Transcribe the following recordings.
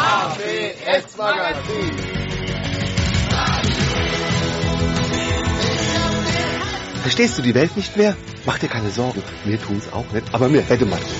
RBS Magazin. Verstehst du die Welt nicht mehr? Mach dir keine Sorgen. Wir tun's auch nicht, aber mir hätte man.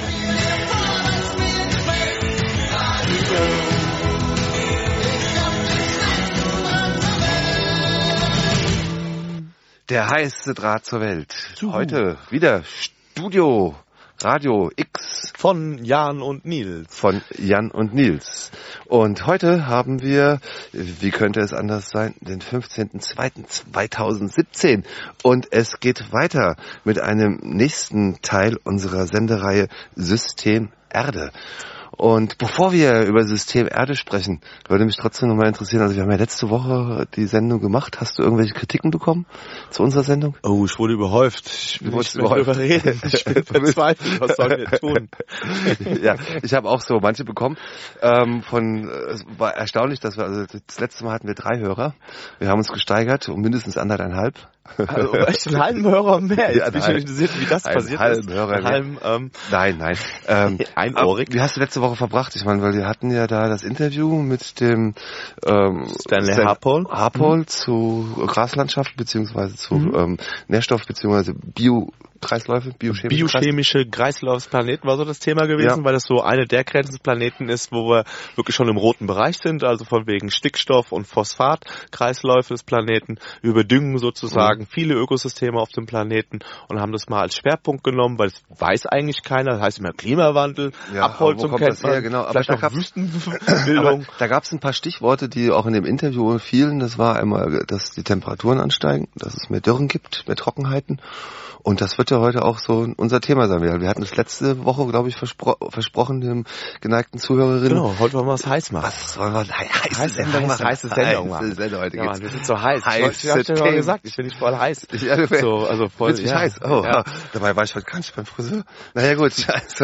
Der heiße Draht zur Welt. Heute wieder Studio Radio X von Jan und Nils. Von Jan und Nils. Und heute haben wir, wie könnte es anders sein, den 15.02.2017. Und es geht weiter mit einem nächsten Teil unserer Sendereihe System Erde. Und bevor wir über System Erde sprechen, würde mich trotzdem nochmal interessieren, also wir haben ja letzte Woche die Sendung gemacht. Hast du irgendwelche Kritiken bekommen zu unserer Sendung? Oh, ich wurde überhäuft. Ich bin überredet. Ich bin verzweifelt. Was sollen wir tun? Ja, ich habe auch so manche bekommen. Es war erstaunlich, dass wir, also das letzte Mal hatten wir 3 Hörer. Wir haben uns gesteigert um mindestens 1,5. Also echt einen halben Hörer mehr. Jetzt bin ich interessiert, wie das passiert ist. Nein. Einohrig. Wie hast du letzte Woche verbracht? Ich meine, weil wir hatten ja da das Interview mit dem Stanley Harpole zu Graslandschaften beziehungsweise zu Nährstoff beziehungsweise Biokreisläufe, biochemische Kreislaufsplaneten war so das Thema gewesen, weil das so eine der Grenzplaneten ist, wo wir wirklich schon im roten Bereich sind, also von wegen Stickstoff- und Phosphatkreisläufe des Planeten, überdüngen sozusagen viele Ökosysteme auf dem Planeten und haben das mal als Schwerpunkt genommen, weil das weiß eigentlich keiner, das heißt immer Klimawandel, Abholzung kennt man, genau. vielleicht auch Wüstenbildung. Da gab es ein paar Stichworte, die auch in dem Interview fielen, das war einmal, dass die Temperaturen ansteigen, dass es mehr Dürren gibt, mehr Trockenheiten. Und das wird ja heute auch so unser Thema sein. Wir hatten es letzte Woche, glaube ich, versprochen, dem geneigten Zuhörerinnen. Genau, heute wollen wir es heiß machen. Was wollen wir? Heiße Sendung machen. Heiße Sendung machen. Heute ja, geht's. wir sind so heiß. Ich hab dir mal gesagt, ich bin nicht voll heiß. Also voll heiß. Oh, ja. Dabei war ich heute gar nicht beim Friseur. Naja, gut. Also,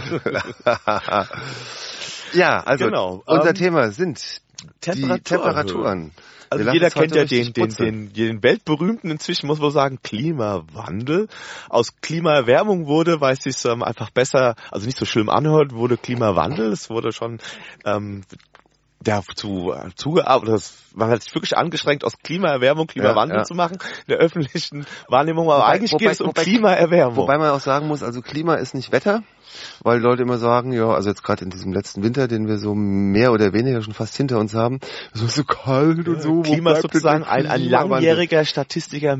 ja, also genau. Unser Thema sind die Temperaturen. Also jeder kennt ja den weltberühmten, inzwischen muss man sagen, Klimawandel. Aus Klimaerwärmung wurde, weil es sich einfach besser, also nicht so schlimm anhört, wurde Klimawandel. Es wurde schon dazu zugearbeitet, man hat sich wirklich angestrengt, aus Klimawandel zu machen, in der öffentlichen Wahrnehmung, aber eigentlich geht es um Klimaerwärmung. Wobei man auch sagen muss, also Klima ist nicht Wetter, weil Leute immer sagen, ja, also jetzt gerade in diesem letzten Winter, den wir so mehr oder weniger schon fast hinter uns haben, es ist so kalt und so. Klima ist sozusagen ein langjähriger statistischer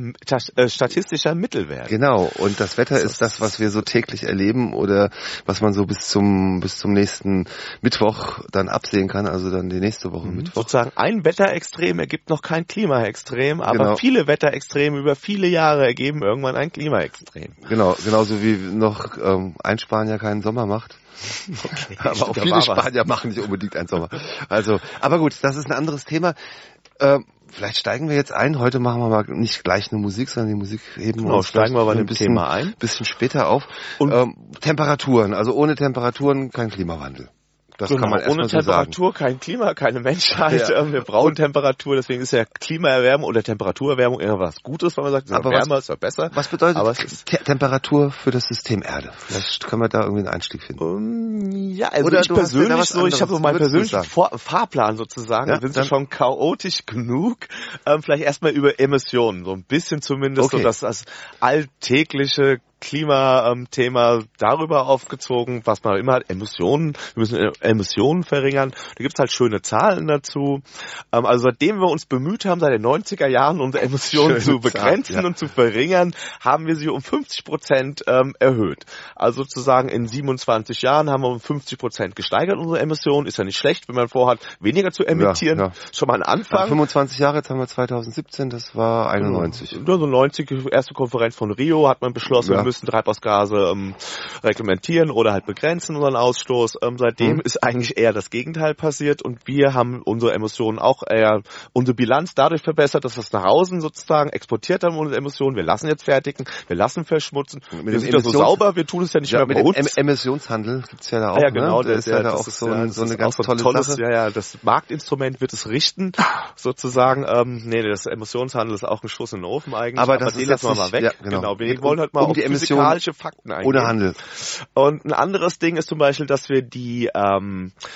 Mittelwert. Genau, und das Wetter ist das, was wir so täglich erleben oder was man so bis zum nächsten Mittwoch dann absehen kann, also dann die nächste Woche Mittwoch. Sozusagen ein Wetterextrem ergibt noch kein Klimaextrem, aber viele Wetterextreme über viele Jahre ergeben irgendwann ein Klimaextrem. Genau, genauso wie noch ein Spanier keinen Sommer macht. Okay, aber auch viele Spanier machen nicht unbedingt einen Sommer. Also, aber gut, das ist ein anderes Thema. Vielleicht steigen wir jetzt ein. Heute machen wir mal nicht gleich eine Musik, sondern die Musik heben wir uns steigen wir bei dem Thema ein. Bisschen später auf. Und Temperaturen, also ohne Temperaturen kein Klimawandel. Das kann man ohne Temperatur kein Klima, keine Menschheit. Ja. Wir brauchen Temperatur, deswegen ist ja Klimaerwärmung oder Temperaturerwärmung eher was Gutes, wenn man sagt, wärmer ist ja besser. Was bedeutet Temperatur für das System Erde? Vielleicht können wir da irgendwie einen Einstieg finden. Ja, also ich persönlich ich habe so meinen persönlichen Fahrplan sozusagen. Ja, sind Sie schon chaotisch genug? Vielleicht erstmal über Emissionen, so ein bisschen zumindest, so dass das alltägliche Klimathema darüber aufgezogen, was man immer hat, Emissionen. Wir müssen Emissionen verringern. Da gibt's halt schöne Zahlen dazu. Also seitdem wir uns bemüht haben, seit den 90er Jahren unsere Emissionen zu begrenzen und zu verringern, haben wir sie um 50% erhöht. Also sozusagen in 27 Jahren haben wir um 50% gesteigert unsere Emissionen. Ist ja nicht schlecht, wenn man vorhat, weniger zu emittieren. Ja. Schon mal ein Anfang. 25 Jahre, jetzt haben wir 2017, das war 91. Also 90, erste Konferenz von Rio hat man beschlossen, wir müssen Treibhausgase reglementieren oder halt begrenzen unseren Ausstoß. Seitdem ist eigentlich eher das Gegenteil passiert und wir haben unsere Emissionen auch eher, unsere Bilanz dadurch verbessert, dass wir es nach außen sozusagen exportiert haben, unsere Emissionen. Wir lassen jetzt fertigen, wir lassen verschmutzen. Wir sind ja so sauber, wir tun es ja nicht mehr bei uns. Emissionshandel gibt's ja da auch. Ja, genau. Das ist ja da auch so eine ganz tolle Sache. Ja, das Marktinstrument wird es richten, sozusagen. Das Emissionshandel ist auch ein Schuss in den Ofen eigentlich. Aber das ist jetzt mal weg. Ja, genau. Wir wollen halt mal auf die physikalische Fakten eingehen. Ohne Handel. Und ein anderes Ding ist zum Beispiel, dass wir die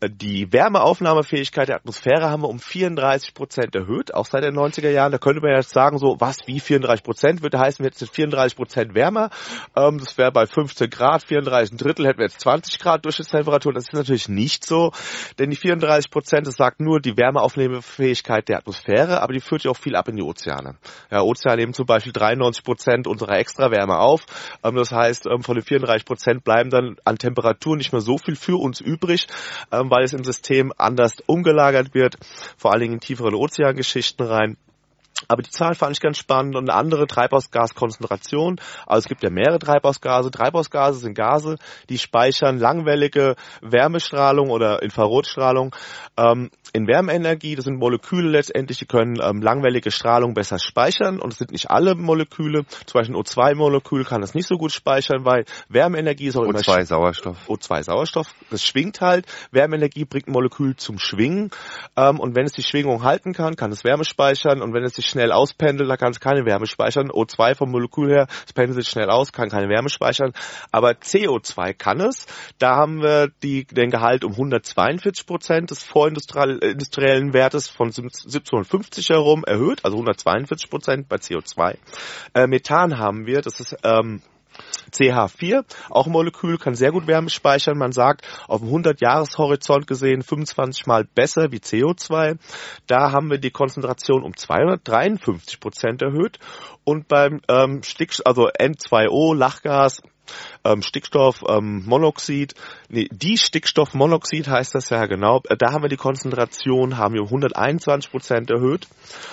Die Wärmeaufnahmefähigkeit der Atmosphäre haben wir um 34% erhöht, auch seit den 90er Jahren. Da könnte man jetzt sagen, so was wie 34%, würde heißen, wir hätten jetzt 34% wärmer. Das wäre bei 15 Grad, 34 1/3 hätten wir jetzt 20 Grad Durchschnittstemperatur. Das ist natürlich nicht so, denn die 34%, das sagt nur die Wärmeaufnahmefähigkeit der Atmosphäre, aber die führt ja auch viel ab in die Ozeane. Ja, Ozeane nehmen zum Beispiel 93% unserer Extrawärme auf. Das heißt, von den 34% bleiben dann an Temperatur nicht mehr so viel für uns übrig, weil es im System anders umgelagert wird, vor allen Dingen in tieferen Ozeangeschichten rein. Aber die Zahl fand ich ganz spannend und eine andere Treibhausgaskonzentration. Also es gibt ja mehrere Treibhausgase. Treibhausgase sind Gase, die speichern langwellige Wärmestrahlung oder Infrarotstrahlung in Wärmeenergie. Das sind Moleküle letztendlich, die können langwellige Strahlung besser speichern. Und es sind nicht alle Moleküle. Zum Beispiel ein O2-Molekül kann das nicht so gut speichern, weil Wärmeenergie ist auch immer... O2-Sauerstoff. O2-Sauerstoff, das schwingt halt. Wärmeenergie bringt ein Molekül zum Schwingen. Und wenn es die Schwingung halten kann, kann es Wärme speichern. Und wenn es sich schnell auspendelt, da kann es keine Wärme speichern. O2 vom Molekül her, es pendelt sich schnell aus, kann keine Wärme speichern. Aber CO2 kann es. Da haben wir den Gehalt um 142% des vorindustriellen Wertes von 1750 herum erhöht, also 142% bei CO2. Methan haben wir, das ist CH4, auch ein Molekül, kann sehr gut Wärme speichern. Man sagt, auf dem 100-Jahres-Horizont gesehen 25 Mal besser wie CO2. Da haben wir die Konzentration um 253% erhöht. Und beim also N2O, Lachgas, Stickstoffmonoxid, Stickstoffmonoxid heißt das ja genau. Da haben wir die Konzentration, um 121% erhöht.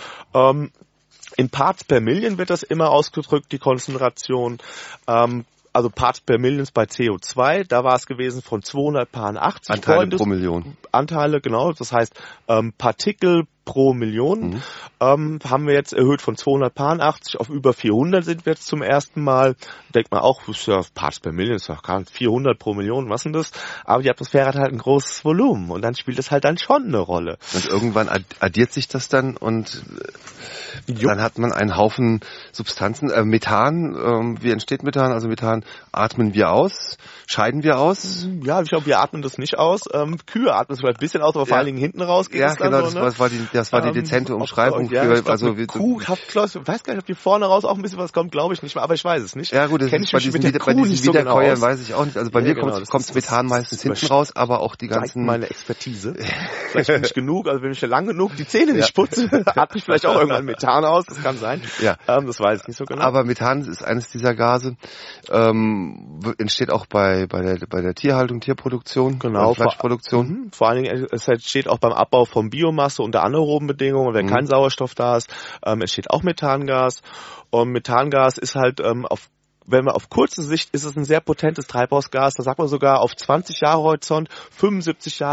In Parts per Million wird das immer ausgedrückt, die Konzentration. Also Parts per Million bei CO2, da war es gewesen von 280 Anteile pro Million. Anteile, genau, das heißt Partikel pro Million haben wir jetzt erhöht von 280 auf über 400 sind wir jetzt zum ersten Mal. Denkt man auch, ist ja Parts per Million, ist ja 400 pro Million, was denn das? Aber die Atmosphäre hat halt ein großes Volumen und dann spielt es halt dann schon eine Rolle. Und irgendwann addiert sich das dann und dann hat man einen Haufen Substanzen. Methan, wie entsteht Methan? Also Methan atmen wir aus, scheiden wir aus? Ja, ich glaube, wir atmen das nicht aus. Kühe atmen es vielleicht ein bisschen aus, aber vor allen Dingen hinten raus geht es dann genau, so, ne? Das war die dezente Umschreibung. Kuh, ich weiß gar nicht, ob die vorne raus auch ein bisschen was kommt, glaube ich nicht mehr, aber ich weiß es nicht. Ja gut, das ist bei diesen Wiederkäuern weiß ich auch nicht. Also bei mir kommt Methan meistens hinten raus, aber auch die ganzen... meine Expertise. Vielleicht bin ich genug, also wenn ich lang genug die Zähne nicht putze, atme ich vielleicht auch irgendwann Methan aus, das kann sein. Ja. Das weiß ich nicht so genau. Aber Methan ist eines dieser Gase, entsteht auch bei der Tierhaltung, Tierproduktion, genau, Fleischproduktion. Vor allen Dingen, es entsteht auch beim Abbau von Biomasse unter anaeroben Bedingungen, wenn kein Sauerstoff da ist, entsteht auch Methangas. Und Methangas ist halt wenn man auf kurze Sicht ist es ein sehr potentes Treibhausgas, da sagt man sogar auf 20 Jahre Horizont 75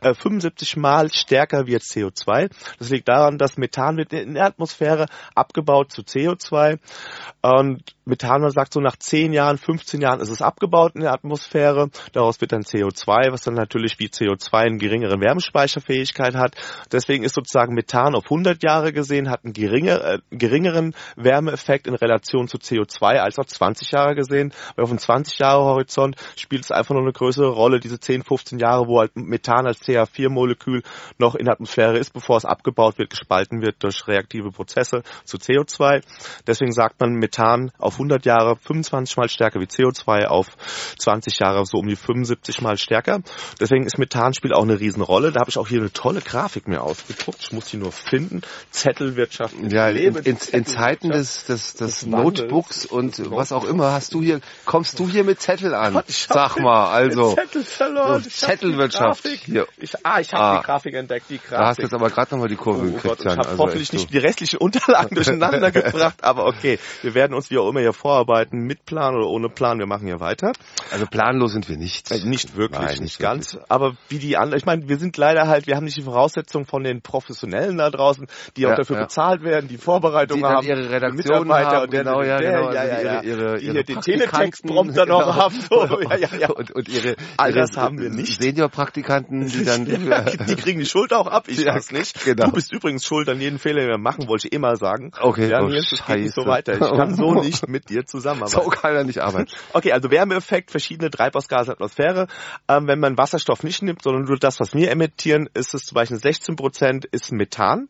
Mal stärker wie jetzt CO2. Das liegt daran, dass Methan wird in der Atmosphäre abgebaut zu CO2 und Methan, man sagt so nach 10 Jahren, 15 Jahren ist es abgebaut in der Atmosphäre. Daraus wird dann CO2, was dann natürlich wie CO2 eine geringere Wärmespeicherfähigkeit hat. Deswegen ist sozusagen Methan auf 100 Jahre gesehen, hat einen geringeren Wärmeeffekt in Relation zu CO2 als auf 20 Jahre gesehen. Weil auf einem 20-Jahre-Horizont spielt es einfach noch eine größere Rolle, diese 10, 15 Jahre, wo halt Methan als CH4-Molekül noch in der Atmosphäre ist, bevor es abgebaut wird, gespalten wird durch reaktive Prozesse zu CO2. Deswegen sagt man Methan auf 100 Jahre 25 Mal stärker wie CO2, auf 20 Jahre so um die 75 Mal stärker. Deswegen ist Methan spielt auch eine Riesenrolle. Da habe ich auch hier eine tolle Grafik mir ausgedruckt. Ich muss die nur finden. Zettelwirtschaft. Ja, in Zeiten des Notebooks und was auch immer kommst du hier mit Zettel an? Sag mal, also. Zettel verloren. Zettelwirtschaft. Ich habe die Grafik entdeckt, die Grafik. Da hast du jetzt aber gerade nochmal die Kurve gekriegt. Ich habe hoffentlich nicht die restlichen Unterlagen durcheinander gebracht, aber okay. Wir werden uns wie auch immer hier vorarbeiten, mit Plan oder ohne Plan, wir machen hier weiter. Also planlos sind wir nicht. Nicht wirklich, Nein, nicht ganz. Wirklich. Aber wie die anderen, ich meine, wir sind leider wir haben nicht die Voraussetzungen von den Professionellen da draußen, die auch dafür bezahlt werden, die Vorbereitung haben. Ihre Redaktion haben, die hier den Teletext-Prompter noch haben. So. Ja. Und ihre das haben wir nicht. Senior-Praktikanten, die dann... die kriegen die Schuld auch ab, ich weiß nicht. Genau. Du bist übrigens schuld an jeden Fehler, den wir machen, wollte ich immer sagen. Okay, ja, Nils, das geht nicht so weiter. Ich kann so nicht mit dir zusammenarbeiten. So kann er nicht arbeiten. Okay, also Wärmeeffekt, verschiedene Treibhausgase, Atmosphäre. Wenn man Wasserstoff nicht nimmt, sondern nur das, was wir emittieren, ist es zum Beispiel 16% ist Methan.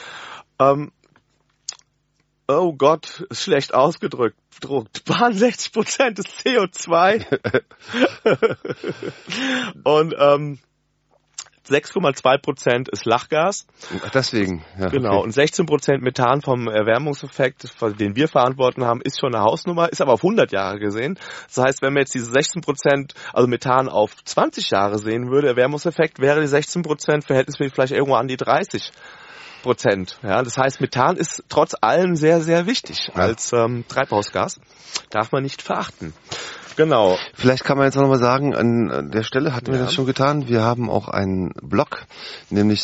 Oh Gott, ist schlecht ausgedrückt. 60% ist CO2. Und 6,2% ist Lachgas. Deswegen, ja. Genau, okay. Und 16% Methan vom Erwärmungseffekt, den wir verantworten haben, ist schon eine Hausnummer, ist aber auf 100 Jahre gesehen. Das heißt, wenn man jetzt diese 16%, also Methan auf 20 Jahre sehen würde, Erwärmungseffekt, wäre die 16% verhältnismäßig vielleicht irgendwo an die 30%. Ja, das heißt, Methan ist trotz allem sehr, sehr wichtig als Treibhausgas. Darf man nicht verachten. Genau. Vielleicht kann man jetzt noch mal sagen, an der Stelle hatten wir das schon getan. Wir haben auch einen Blog, nämlich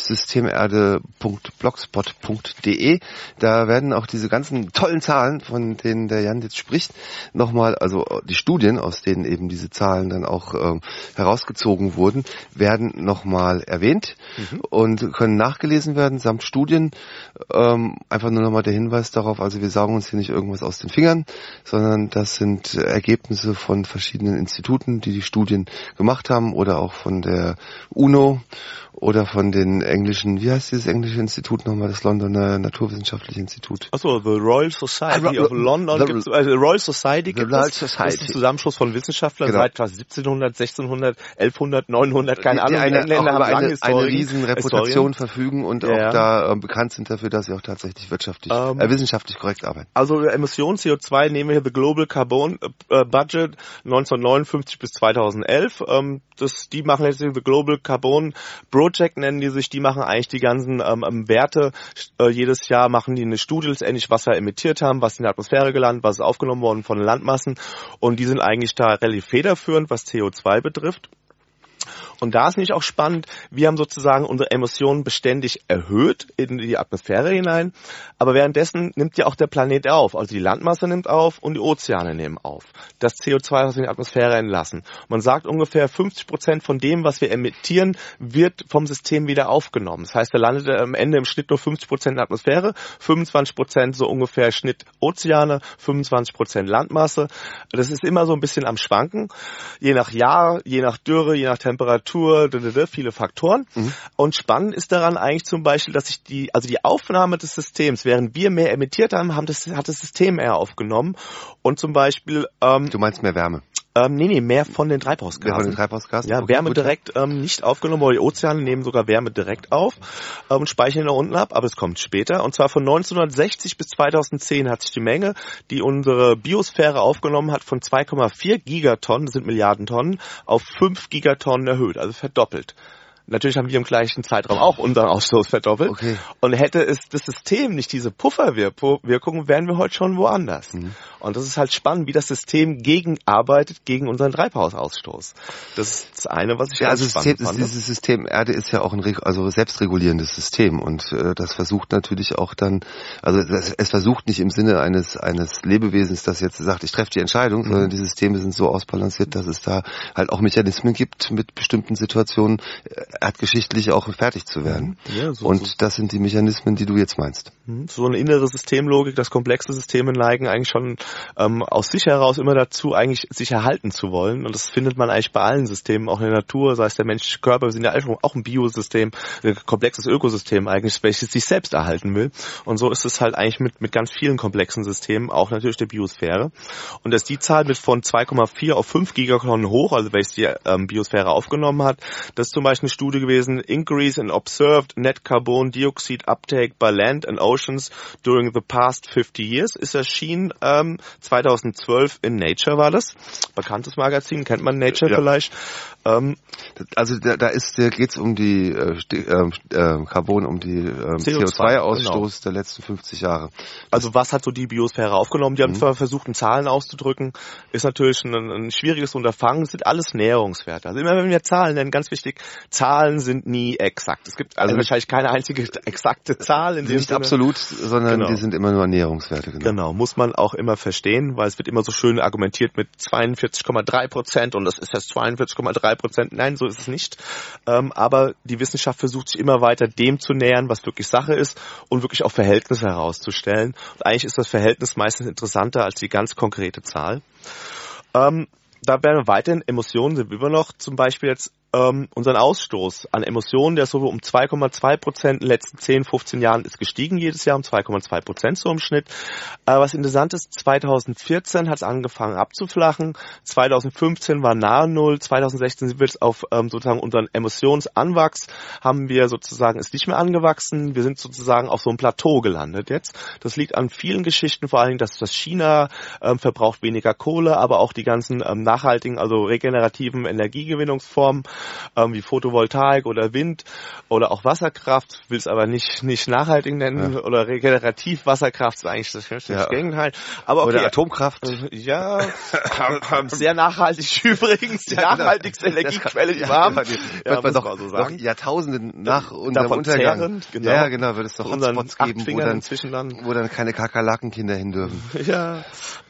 systemerde.blogspot.de. Da werden auch diese ganzen tollen Zahlen, von denen der Jan jetzt spricht, nochmal, also die Studien, aus denen eben diese Zahlen dann auch herausgezogen wurden, werden nochmal erwähnt und können nachgelesen werden, samt Studien. Einfach nur nochmal der Hinweis darauf, also wir saugen uns hier nicht irgendwas aus den Fingern, sondern das sind Ergebnisse von verschiedenen Instituten, die Studien gemacht haben, oder auch von der UNO oder von den englischen, wie heißt dieses englische Institut nochmal, das Londoner Naturwissenschaftliche Institut? Achso, The Royal Society of London, Royal Society gibt es. Das ist ein Zusammenschluss von Wissenschaftlern seit 1700, 1600, 1100, 900, keine Ahnung. Die Engländer haben eine riesen Reputation verfügen und auch da bekannt sind dafür, dass sie auch tatsächlich wissenschaftlich korrekt arbeiten. Also Emissionen CO2 nehmen wir hier The Global Carbon Budget 1959 bis 2011. Die machen jetzt The Global Carbon Project, nennen die sich. Die machen eigentlich die ganzen Werte. Jedes Jahr machen die eine Studie, letztendlich was wir emittiert haben, was in der Atmosphäre gelandet, was ist aufgenommen worden von Landmassen. Und die sind eigentlich da relativ federführend, was CO2 betrifft. Und da ist nämlich auch spannend, wir haben sozusagen unsere Emissionen beständig erhöht in die Atmosphäre hinein, aber währenddessen nimmt ja auch der Planet auf. Also die Landmasse nimmt auf und die Ozeane nehmen auf. Das CO2, was wir in die Atmosphäre entlassen. Man sagt, ungefähr 50% von dem, was wir emittieren, wird vom System wieder aufgenommen. Das heißt, da landet am Ende im Schnitt nur 50% in der Atmosphäre, 25% so ungefähr Schnitt Ozeane, 25% Landmasse. Das ist immer so ein bisschen am Schwanken, je nach Jahr, je nach Dürre, je nach Temperatur, viele Faktoren. Und spannend ist daran eigentlich zum Beispiel, dass sich die Aufnahme des Systems, während wir mehr emittiert haben, hat das System mehr aufgenommen. Und zum Beispiel... du meinst mehr Wärme? Mehr von den Treibhausgasen. Mehr von den Treibhausgasen? Ja, okay, Wärme direkt nicht aufgenommen, aber die Ozeane nehmen sogar Wärme direkt auf und speichern da unten ab, aber es kommt später. Und zwar von 1960 bis 2010 hat sich die Menge, die unsere Biosphäre aufgenommen hat, von 2,4 Gigatonnen, das sind Milliarden Tonnen, auf 5 Gigatonnen erhöht, also verdoppelt. Natürlich haben wir im gleichen Zeitraum auch unseren Ausstoß verdoppelt. Okay. Und hätte es das System nicht diese Pufferwirkung, wären wir heute schon woanders. Und das ist halt spannend, wie das System gegenarbeitet gegen unseren Treibhausausstoß. Das ist das eine, was ich spannend fand. Dieses System Erde ist ja auch ein selbstregulierendes System und das versucht natürlich auch dann, also es versucht nicht im Sinne eines Lebewesens, das jetzt sagt, ich treffe die Entscheidung, sondern die Systeme sind so ausbalanciert, dass es da halt auch Mechanismen gibt, mit bestimmten Situationen erdgeschichtlich auch fertig zu werden. Ja, das sind die Mechanismen, die du jetzt meinst. So eine innere Systemlogik, dass komplexe Systeme neigen eigentlich schon aus sich heraus immer dazu, eigentlich sich erhalten zu wollen. Und das findet man eigentlich bei allen Systemen, auch in der Natur, sei es der menschliche Körper, wir sind ja auch ein Biosystem, ein komplexes Ökosystem eigentlich, welches sich selbst erhalten will. Und so ist es halt eigentlich mit ganz vielen komplexen Systemen, auch natürlich der Biosphäre. Und dass die Zahl mit von 2,4 auf 5 Gigatonnen hoch, also welches die Biosphäre aufgenommen hat, das ist zum Beispiel eine Studie gewesen, Increase in Observed Net Carbon Dioxide Uptake by Land and Oceans during the past 50 years, ist erschienen 2012 in Nature war das, bekanntes Magazin, kennt man Nature vielleicht. Also da geht's um die Carbon, um die CO2-Ausstoß der letzten 50 Jahre. Also was hat so die Biosphäre aufgenommen? Die haben zwar versucht, in Zahlen auszudrücken, ist natürlich ein schwieriges Unterfangen. Es sind alles Näherungswerte. Also immer wenn wir Zahlen nennen, ganz wichtig, Zahlen sind nie exakt. Es gibt also wahrscheinlich keine einzige exakte Zahl. In dem nicht Sinne. Absolut, sondern die sind immer nur Näherungswerte. Genau, muss man auch immer verstehen, weil es wird immer so schön argumentiert mit 42,3% und das ist jetzt 42,3%. Nein, so ist es nicht. Aber die Wissenschaft versucht sich immer weiter dem zu nähern, was wirklich Sache ist und wirklich auch Verhältnisse herauszustellen. Und eigentlich ist das Verhältnis meistens interessanter als die ganz konkrete Zahl. Da werden wir weiterhin Emissionen, sind wir immer noch zum Beispiel jetzt unseren Ausstoß an Emissionen, der so um 2,2% in den letzten 10, 15 Jahren ist gestiegen jedes Jahr, um 2,2% so im Schnitt. Was interessant ist, 2014 hat es angefangen abzuflachen, 2015 war nahe Null, 2016 sind wir jetzt auf sozusagen unseren Emissionsanwachs, haben wir sozusagen, ist nicht mehr angewachsen, wir sind sozusagen auf so einem Plateau gelandet jetzt. Das liegt an vielen Geschichten, vor allen Dingen, dass das China verbraucht weniger Kohle, aber auch die ganzen nachhaltigen, also regenerativen Energiegewinnungsformen, wie Photovoltaik oder Wind oder auch Wasserkraft, will es aber nicht nachhaltig nennen, oder regenerativ. Wasserkraft ist eigentlich das Gegenteil. Aber okay, oder Atomkraft. Ja, sehr nachhaltig übrigens, die nachhaltigste Energiequelle, die wir haben. Muss man doch Jahrtausende nach unserem Untergang. Genau. Ja, genau, wird es doch Hotspots geben, wo dann keine Kakerlakenkinder hin dürfen. Ja,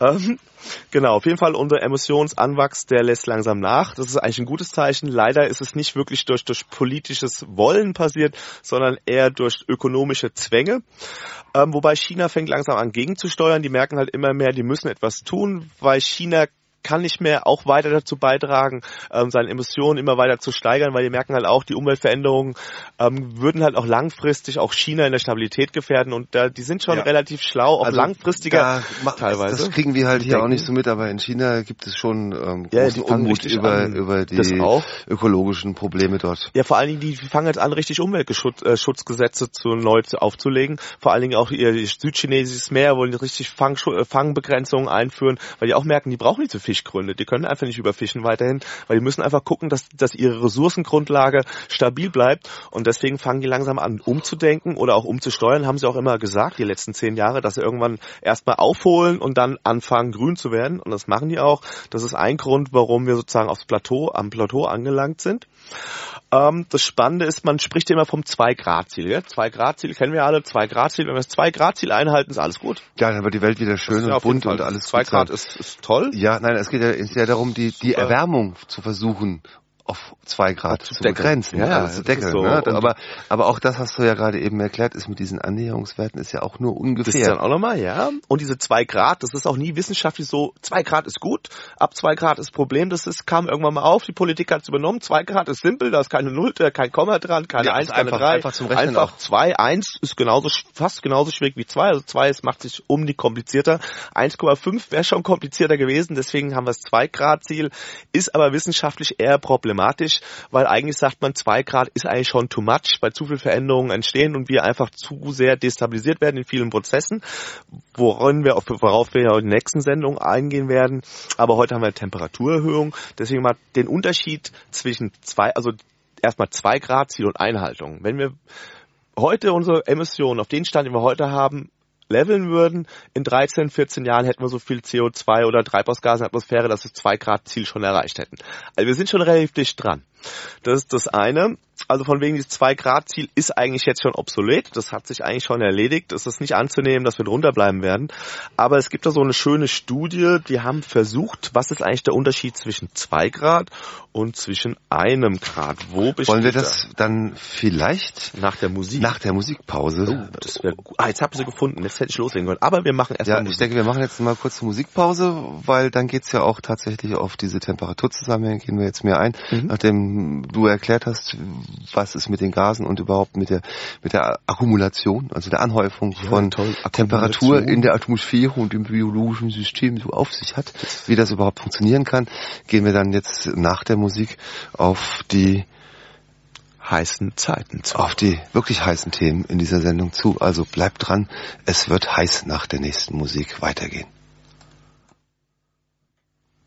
genau, auf jeden Fall unser Emissionsanwachs, der lässt langsam nach. Das ist eigentlich ein gutes Zeichen. Leider ist es nicht wirklich durch politisches Wollen passiert, sondern eher durch ökonomische Zwänge. Wobei China fängt langsam an gegenzusteuern. Die merken halt immer mehr, die müssen etwas tun, weil China kann nicht mehr auch weiter dazu beitragen, seine Emissionen immer weiter zu steigern, weil die merken halt auch, die Umweltveränderungen würden halt auch langfristig auch China in der Stabilität gefährden und die sind schon relativ schlau, auch also langfristiger teilweise. Das kriegen wir halt hier auch nicht so mit, aber in China gibt es schon großen Unmut über die ökologischen Probleme dort. Ja, vor allen Dingen, die fangen jetzt an, richtig Umweltschutzgesetze neu aufzulegen, vor allen Dingen auch ihr südchinesisches Meer wollen richtig Fangbegrenzungen einführen, weil die auch merken, die brauchen nicht so viel Fischgründe. Die können einfach nicht überfischen weiterhin, weil die müssen einfach gucken, dass ihre Ressourcengrundlage stabil bleibt und deswegen fangen die langsam an umzudenken oder auch umzusteuern, haben sie auch immer gesagt, die letzten 10 Jahre, dass sie irgendwann erstmal aufholen und dann anfangen grün zu werden und das machen die auch. Das ist ein Grund, warum wir sozusagen am Plateau angelangt sind. Das Spannende ist, man spricht immer vom 2-Grad-Ziel. Ja? 2-Grad-Ziel kennen wir alle, 2-Grad-Ziel. Wenn wir das 2-Grad-Ziel einhalten, ist alles gut. Ja, dann wird die Welt wieder schön und bunt und alles 2 Grad ist toll. Ja, nein, es geht ja darum, die Erwärmung zu versuchen auf 2 Grad zu begrenzen, zu deckeln. So. Ne? Aber auch das hast du ja gerade eben erklärt, ist mit diesen Annäherungswerten ist ja auch nur ungefähr. Das ist dann auch nochmal, ja. Und diese 2 Grad, das ist auch nie wissenschaftlich so, 2 Grad ist gut, ab 2 Grad ist Problem, kam irgendwann mal auf, die Politik hat es übernommen, 2 Grad ist simpel, da ist keine Null, kein Komma dran, keine 1, keine 3. Einfach zum Rechnen. Einfach 2, 1 ist fast genauso schwierig wie 2, also 2 macht sich die komplizierter. 1,5 wäre schon komplizierter gewesen, deswegen haben wir das 2-Grad-Ziel, ist aber wissenschaftlich eher problematisch, weil eigentlich sagt man, 2 Grad ist eigentlich schon too much, weil zu viele Veränderungen entstehen und wir einfach zu sehr destabilisiert werden in vielen Prozessen, worauf wir ja in der nächsten Sendung eingehen werden. Aber heute haben wir eine Temperaturerhöhung, deswegen mal den Unterschied zwischen erstmal 2 Grad Ziel und Einhaltung. Wenn wir heute unsere Emissionen auf den Stand, den wir heute haben, leveln würden, in 13, 14 Jahren hätten wir so viel CO2 oder Treibhausgase in der Atmosphäre, dass wir das 2-Grad-Ziel schon erreicht hätten. Also wir sind schon relativ dicht dran. Das ist das eine. Also von wegen dieses 2-Grad-Ziel ist eigentlich jetzt schon obsolet. Das hat sich eigentlich schon erledigt. Es ist nicht anzunehmen, dass wir drunter bleiben werden. Aber es gibt da so eine schöne Studie, die haben versucht, was ist eigentlich der Unterschied zwischen 2 Grad und zwischen 1 Grad? Wo besteht Wollen wir das dann vielleicht nach der Musikpause? Oh, das wäre gut. Jetzt habe ich sie gefunden. Jetzt hätte ich loslegen können. Aber wir machen erstmal Musik. Ich denke, wir machen jetzt mal kurz eine Musikpause, weil dann geht's ja auch tatsächlich auf diese Temperaturzusammenhänge, gehen wir jetzt mehr ein. Nachdem du erklärt hast, was ist mit den Gasen und überhaupt mit der Akkumulation, also der Anhäufung von Temperatur in der Atmosphäre und im biologischen System so auf sich hat, wie das überhaupt funktionieren kann, gehen wir dann jetzt nach der Musik auf die heißen Zeiten zu. Auf die wirklich heißen Themen in dieser Sendung zu. Also bleibt dran, es wird heiß nach der nächsten Musik weitergehen.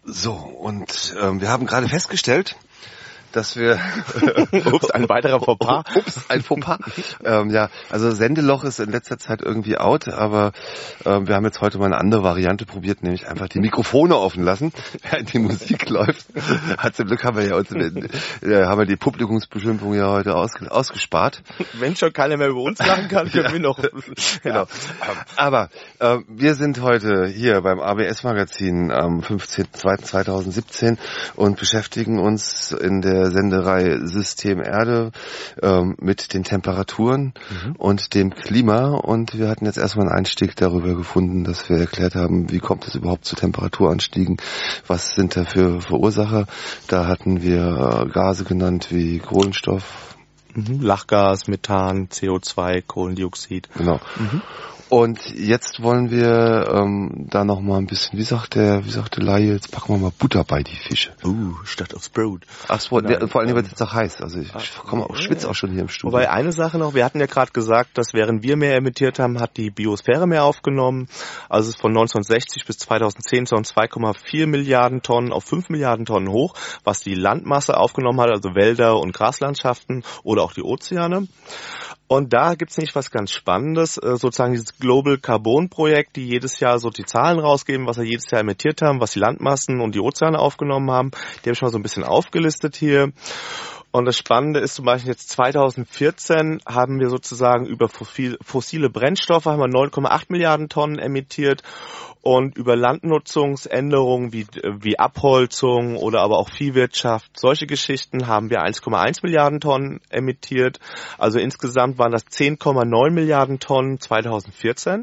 So, und wir haben gerade festgestellt, dass wir Ups, ein weiterer Fauxpas. Ein Fauxpas. Ja, also Sendeloch ist in letzter Zeit irgendwie out, aber wir haben jetzt heute mal eine andere Variante probiert, nämlich einfach die Mikrofone offen lassen, während die Musik läuft. Zum Glück haben wir ja uns haben wir die Publikumsbeschimpfung ja heute ausgespart. Wenn schon keiner mehr über uns lachen kann, können wir noch. Genau. Aber wir sind heute hier beim ABS-Magazin am 15.02.2017 und beschäftigen uns in der Sendereihe System Erde mit den Temperaturen und dem Klima, und wir hatten jetzt erstmal einen Einstieg darüber gefunden, dass wir erklärt haben, wie kommt es überhaupt zu Temperaturanstiegen, was sind da für Verursacher. Da hatten wir Gase genannt wie Kohlenstoff, Lachgas, Methan, CO2, Kohlendioxid. Genau. Und jetzt wollen wir da noch mal ein bisschen, wie sagt der Laie, jetzt packen wir mal Butter bei die Fische. Statt aufs Brot. Ach so, vor allem wird es jetzt auch heiß. Also ich schwitze auch schon hier im Studio. Wobei eine Sache noch, wir hatten ja gerade gesagt, dass während wir mehr emittiert haben, hat die Biosphäre mehr aufgenommen. Also es ist von 1960 bis 2010 von 2,4 Milliarden Tonnen auf 5 Milliarden Tonnen hoch, was die Landmasse aufgenommen hat, also Wälder und Graslandschaften oder auch die Ozeane. Und da gibt's nicht was ganz Spannendes, sozusagen dieses Global Carbon Projekt, die jedes Jahr so die Zahlen rausgeben, was wir jedes Jahr emittiert haben, was die Landmassen und die Ozeane aufgenommen haben. Die habe ich mal so ein bisschen aufgelistet hier. Und das Spannende ist zum Beispiel jetzt 2014 haben wir sozusagen über fossile Brennstoffe haben wir 9,8 Milliarden Tonnen emittiert. Und über Landnutzungsänderungen wie Abholzung oder aber auch Viehwirtschaft, solche Geschichten haben wir 1,1 Milliarden Tonnen emittiert. Also insgesamt waren das 10,9 Milliarden Tonnen 2014.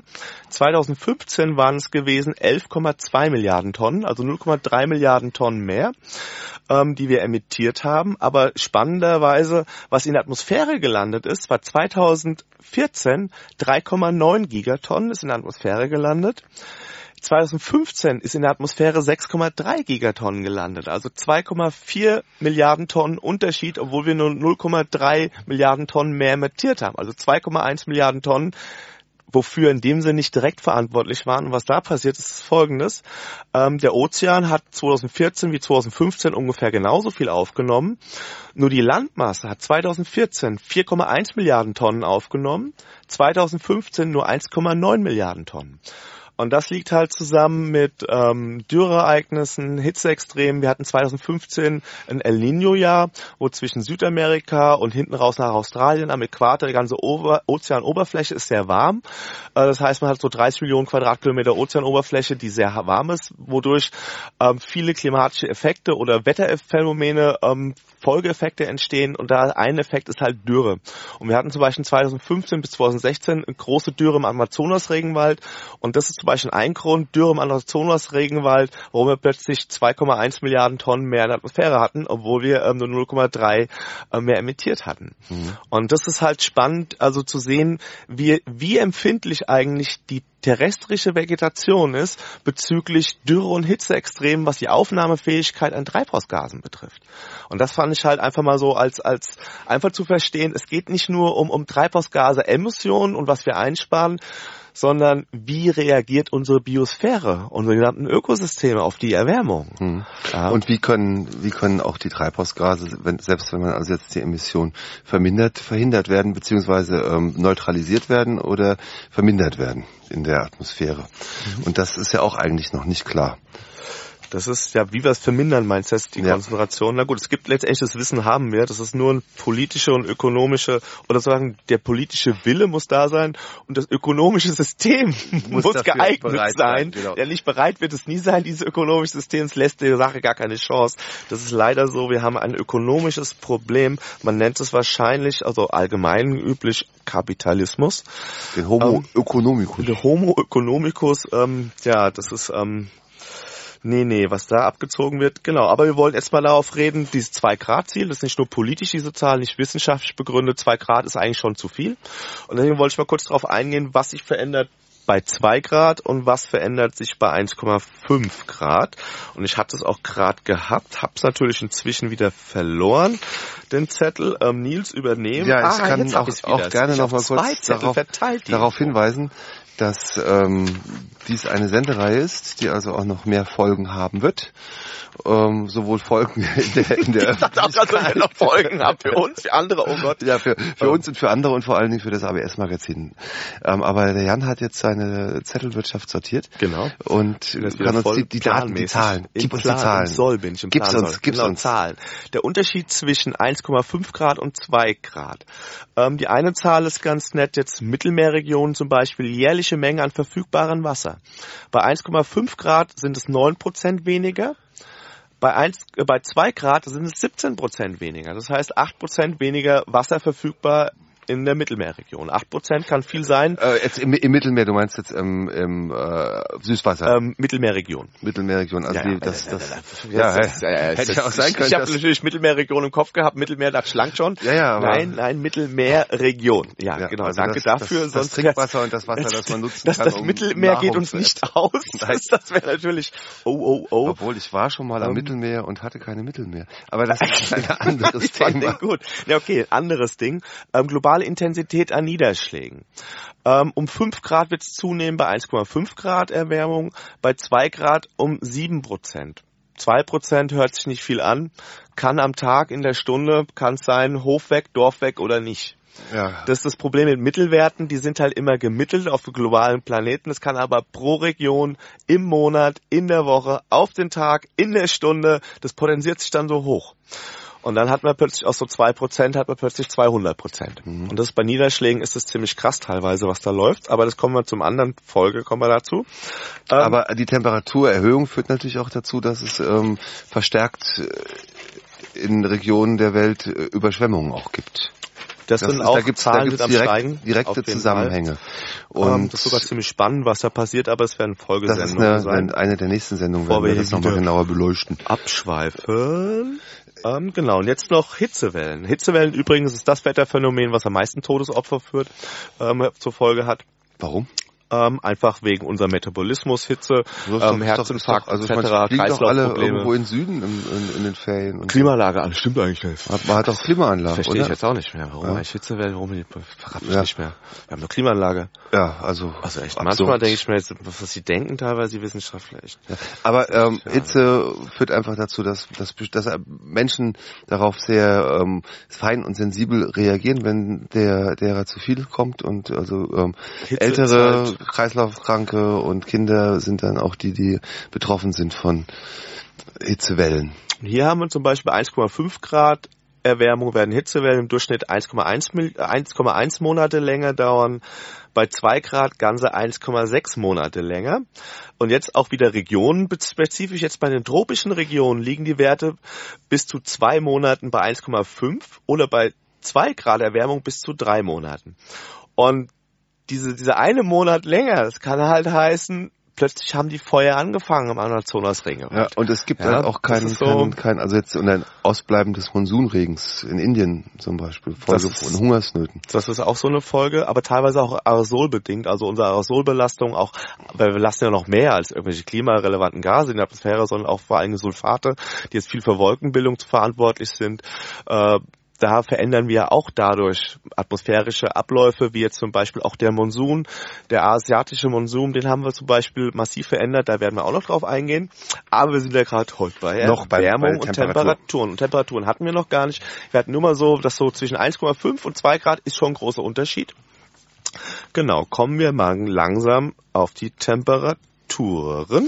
2015 waren es gewesen 11,2 Milliarden Tonnen, also 0,3 Milliarden Tonnen mehr, die wir emittiert haben. Aber spannenderweise, was in der Atmosphäre gelandet ist, war 2014 3,9 Gigatonnen ist in der Atmosphäre gelandet. 2015 ist in der Atmosphäre 6,3 Gigatonnen gelandet, also 2,4 Milliarden Tonnen Unterschied, obwohl wir nur 0,3 Milliarden Tonnen mehr emittiert haben, also 2,1 Milliarden Tonnen, wofür in dem Sinne nicht direkt verantwortlich waren. Und was da passiert ist Folgendes. Der Ozean hat 2014 wie 2015 ungefähr genauso viel aufgenommen. Nur die Landmasse hat 2014 4,1 Milliarden Tonnen aufgenommen, 2015 nur 1,9 Milliarden Tonnen. Und das liegt halt zusammen mit Dürreereignissen, Hitzeextremen. Wir hatten 2015 ein El Niño-Jahr, wo zwischen Südamerika und hinten raus nach Australien am Äquator die ganze Ozeanoberfläche ist sehr warm. Das heißt, man hat so 30 Millionen Quadratkilometer Ozeanoberfläche, die sehr warm ist, wodurch viele klimatische Effekte oder Wetterphänomene, Folgeeffekte entstehen. Und da ein Effekt ist halt Dürre. Und wir hatten zum Beispiel 2015 bis 2016 eine große Dürre im Amazonas-Regenwald. Und das ist zum Beispiel ein Grund, Dürre im Amazonas-Regenwald, warum wir plötzlich 2,1 Milliarden Tonnen mehr in der Atmosphäre hatten, obwohl wir nur 0,3 mehr emittiert hatten. Und das ist halt spannend, also zu sehen, wie empfindlich eigentlich die terrestrische Vegetation ist bezüglich Dürre und Hitzeextremen, was die Aufnahmefähigkeit an Treibhausgasen betrifft. Und das fand ich halt einfach mal so als einfach zu verstehen, es geht nicht nur um Treibhausgase, Emissionen und was wir einsparen, sondern wie reagiert unsere Biosphäre, unsere gesamten Ökosysteme auf die Erwärmung. Ja. Und wie können auch die Treibhausgase, selbst wenn man also jetzt die Emission verhindert werden, beziehungsweise neutralisiert werden oder vermindert werden in der Atmosphäre. Und das ist ja auch eigentlich noch nicht klar. Das ist ja, wie wir es vermindern, meinst du, die Konzentration? Na gut, es gibt letztendlich, das Wissen haben wir, das ist nur ein politische und ökonomische, oder sagen, der politische Wille muss da sein und das ökonomische System muss geeignet sein. Genau. Der nicht bereit wird es nie sein, dieses ökonomische System, es lässt der Sache gar keine Chance. Das ist leider so, wir haben ein ökonomisches Problem, man nennt es wahrscheinlich, also allgemein üblich, Kapitalismus. Den Homo economicus. Der Homo economicus, ja, das ist, Nee, was da abgezogen wird, genau. Aber wir wollen erstmal darauf reden, dieses 2-Grad-Ziel, das ist nicht nur politisch, diese Zahl, nicht wissenschaftlich begründet, 2 Grad ist eigentlich schon zu viel. Und deswegen wollte ich mal kurz darauf eingehen, was sich verändert bei 2 Grad und was verändert sich bei 1,5 Grad. Und ich hatte es auch gerade gehabt, habe es natürlich inzwischen wieder verloren, den Zettel. Nils, übernehmen. Ja, ich kann auch gerne noch mal kurz darauf hinweisen, dass dies eine Sendereihe ist, die also auch noch mehr Folgen haben wird. Sowohl Folgen in der Öffentlichkeit. Noch Folgen haben für uns, für andere, oh Gott. Ja, für uns und für andere und vor allen Dingen für das ABS-Magazin. Aber der Jan hat jetzt seine Zettelwirtschaft sortiert. Genau. Und kann uns die Daten, die Zahlen, gib uns die Zahlen. Gib's uns. Zahlen. Der Unterschied zwischen 1,5 Grad und 2 Grad. Die eine Zahl ist ganz nett, jetzt Mittelmeerregionen zum Beispiel, jährliche Menge an verfügbarem Wasser. Bei 1,5 Grad sind es 9% weniger. Bei 2 Grad sind es 17% weniger. Das heißt 8% weniger Wasser verfügbar in der Mittelmeerregion. 8% kann viel sein. Jetzt im Mittelmeer, du meinst jetzt im Süßwasser? Mittelmeerregion. Mittelmeerregion, also hätte ja auch sein können. Ich habe natürlich Mittelmeerregion im Kopf gehabt, Mittelmeer, das schlank schon. Ja, Nein, Mittelmeerregion. Ja, genau, also danke dafür. Das Trinkwasser und das Wasser, das man nutzen kann. Das Mittelmeer geht uns nicht aus. Das wäre natürlich, Obwohl, ich war schon mal am Mittelmeer und hatte keine Mittelmeer. Aber das ist ein anderes Thema. Gut. Ja, okay, anderes Ding. Globale Intensität an Niederschlägen. Um 5 Grad wird es zunehmen bei 1,5 Grad Erwärmung, bei 2 Grad um 7%. 2% hört sich nicht viel an, kann am Tag, in der Stunde, kann es sein, Hof weg, Dorf weg oder nicht. Ja. Das ist das Problem mit Mittelwerten, die sind halt immer gemittelt auf dem globalen Planeten. Es kann aber pro Region, im Monat, in der Woche, auf den Tag, in der Stunde, das potenziert sich dann so hoch. Und dann hat man plötzlich aus so 2%, hat man plötzlich 200%. Und das bei Niederschlägen ist das ziemlich krass teilweise, was da läuft. Aber das kommen wir zum anderen Folge, kommen wir dazu. Aber die Temperaturerhöhung führt natürlich auch dazu, dass es verstärkt in Regionen der Welt Überschwemmungen auch gibt. Da gibt's direkte Zusammenhänge. Und das ist sogar ziemlich spannend, was da passiert, aber es werden Folgesendungen sein. Eine der nächsten Sendungen werden wir das nochmal genauer beleuchten. Abschweifen. Genau, und jetzt noch Hitzewellen. Hitzewellen übrigens ist das Wetterphänomen, was am meisten Todesopfer zur Folge hat. Warum? Einfach wegen unserem Metabolismus, Hitze, Herzinfarkt, also etc., Kreislaufprobleme. Alle irgendwo in Süden in den Ferien. Und Klimaanlage an, stimmt eigentlich nicht. Man hat auch Klimaanlage, Verstehe ich jetzt auch nicht mehr. Warum eigentlich Hitzewellen, verrate ich nicht mehr. Wir haben eine Klimaanlage. Ja, also echt, manchmal denke ich mir jetzt, was sie denken teilweise, die Wissenschaftler echt. Ja. Aber Hitze führt einfach dazu, dass Menschen darauf sehr fein und sensibel reagieren, wenn derer zu viel kommt und also ältere Kreislaufkranke und Kinder sind dann auch die betroffen sind von Hitzewellen. Hier haben wir zum Beispiel 1,5 Grad Erwärmung, werden Hitzewellen im Durchschnitt 1,1 Monate länger dauern, bei 2 Grad ganze 1,6 Monate länger. Und jetzt auch wieder regionenspezifisch, jetzt bei den tropischen Regionen liegen die Werte bis zu 2 Monaten bei 1,5 oder bei 2 Grad Erwärmung bis zu 3 Monaten. Und dieser eine Monat länger, das kann halt heißen, plötzlich haben die Feuer angefangen im Amazonasring. Ja, und es gibt halt auch kein, also jetzt ein Ausbleiben des Monsunregens in Indien zum Beispiel, Folge von Hungersnöten. Das ist auch so eine Folge, aber teilweise auch aerosolbedingt, also unsere Aerosolbelastung auch, weil wir lassen ja noch mehr als irgendwelche klimarelevanten Gase in der Atmosphäre, sondern auch vor allem Sulfate, die jetzt viel für Wolkenbildung verantwortlich sind. Da verändern wir auch dadurch atmosphärische Abläufe, wie jetzt zum Beispiel auch der Monsun, der asiatische Monsun, den haben wir zum Beispiel massiv verändert, da werden wir auch noch drauf eingehen. Aber wir sind ja gerade heute bei Wärmung und Temperaturen. Und Temperaturen hatten wir noch gar nicht. Wir hatten nur mal so, dass so zwischen 1,5 und 2 Grad ist schon ein großer Unterschied. Genau, kommen wir mal langsam auf die Temperaturen.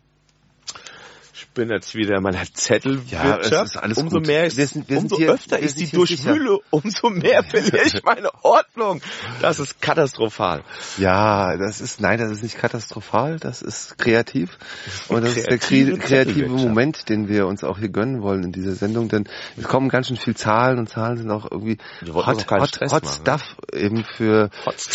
Ich bin jetzt wieder in meiner Zettelwirtschaft. Ja, es ist alles umso gut. mehr öfter ich die durchwühle, umso mehr verliere ich meine Ordnung. Das ist katastrophal. Ja, das ist nicht katastrophal, das ist kreativ. Und das ist der kreative Moment, den wir uns auch hier gönnen wollen in dieser Sendung, denn es kommen ganz schön viel Zahlen und Zahlen sind auch irgendwie hot stuff eben für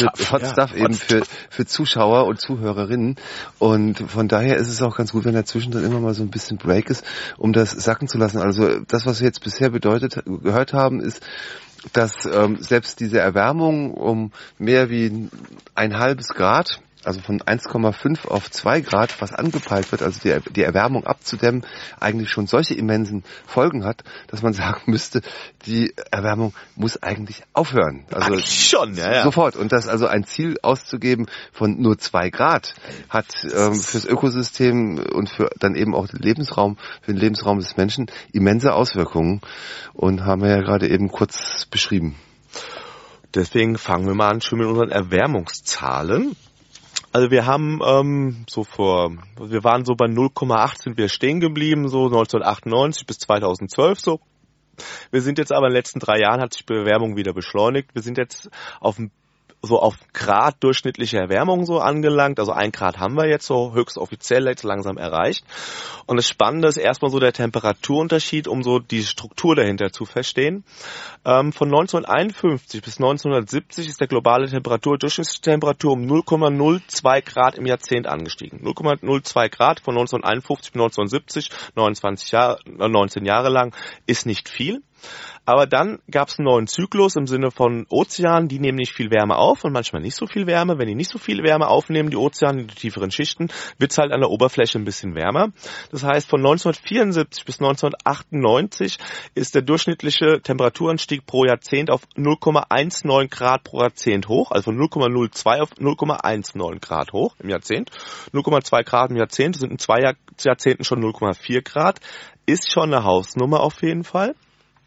Zuschauer und Zuhörerinnen. Und von daher ist es auch ganz gut, wenn dazwischen dann immer mal so ein bisschen Break ist, um das sacken zu lassen. Also das, was wir jetzt bisher gehört haben, ist, dass selbst diese Erwärmung um mehr wie 1,5 Grad also von 1,5 auf 2 Grad, was angepeilt wird, also die Erwärmung abzudämmen, eigentlich schon solche immensen Folgen hat, dass man sagen müsste, die Erwärmung muss eigentlich aufhören. Also eigentlich schon, ja. Sofort. Und das also ein Ziel auszugeben von nur 2 Grad hat fürs Ökosystem und für dann eben auch den Lebensraum des Menschen immense Auswirkungen und haben wir ja gerade eben kurz beschrieben. Deswegen fangen wir mal an schon mit unseren Erwärmungszahlen. Also wir haben wir waren so bei 0,8 sind wir stehen geblieben, so 1998 bis 2012 so. Wir sind jetzt aber in den letzten 3 Jahren hat sich die Erwärmung wieder beschleunigt. Wir sind jetzt auf Grad durchschnittliche Erwärmung so angelangt. Also 1 Grad haben wir jetzt so höchst offiziell jetzt langsam erreicht. Und das Spannende ist erstmal so der Temperaturunterschied, um so die Struktur dahinter zu verstehen. Von 1951 bis 1970 ist der globale Durchschnittstemperatur um 0,02 Grad im Jahrzehnt angestiegen. 0,02 Grad von 1951 bis 1970, 19 Jahre lang, ist nicht viel. Aber dann gab es einen neuen Zyklus im Sinne von Ozeanen, die nehmen nicht viel Wärme auf und manchmal nicht so viel Wärme. Wenn die nicht so viel Wärme aufnehmen, die Ozeane in die tieferen Schichten, wird es halt an der Oberfläche ein bisschen wärmer. Das heißt, von 1974 bis 1998 ist der durchschnittliche Temperaturanstieg pro Jahrzehnt auf 0,19 Grad pro Jahrzehnt hoch, also von 0,02 auf 0,19 Grad hoch im Jahrzehnt. 0,2 Grad im Jahrzehnt sind in 2 Jahrzehnten schon 0,4 Grad. Ist schon eine Hausnummer auf jeden Fall.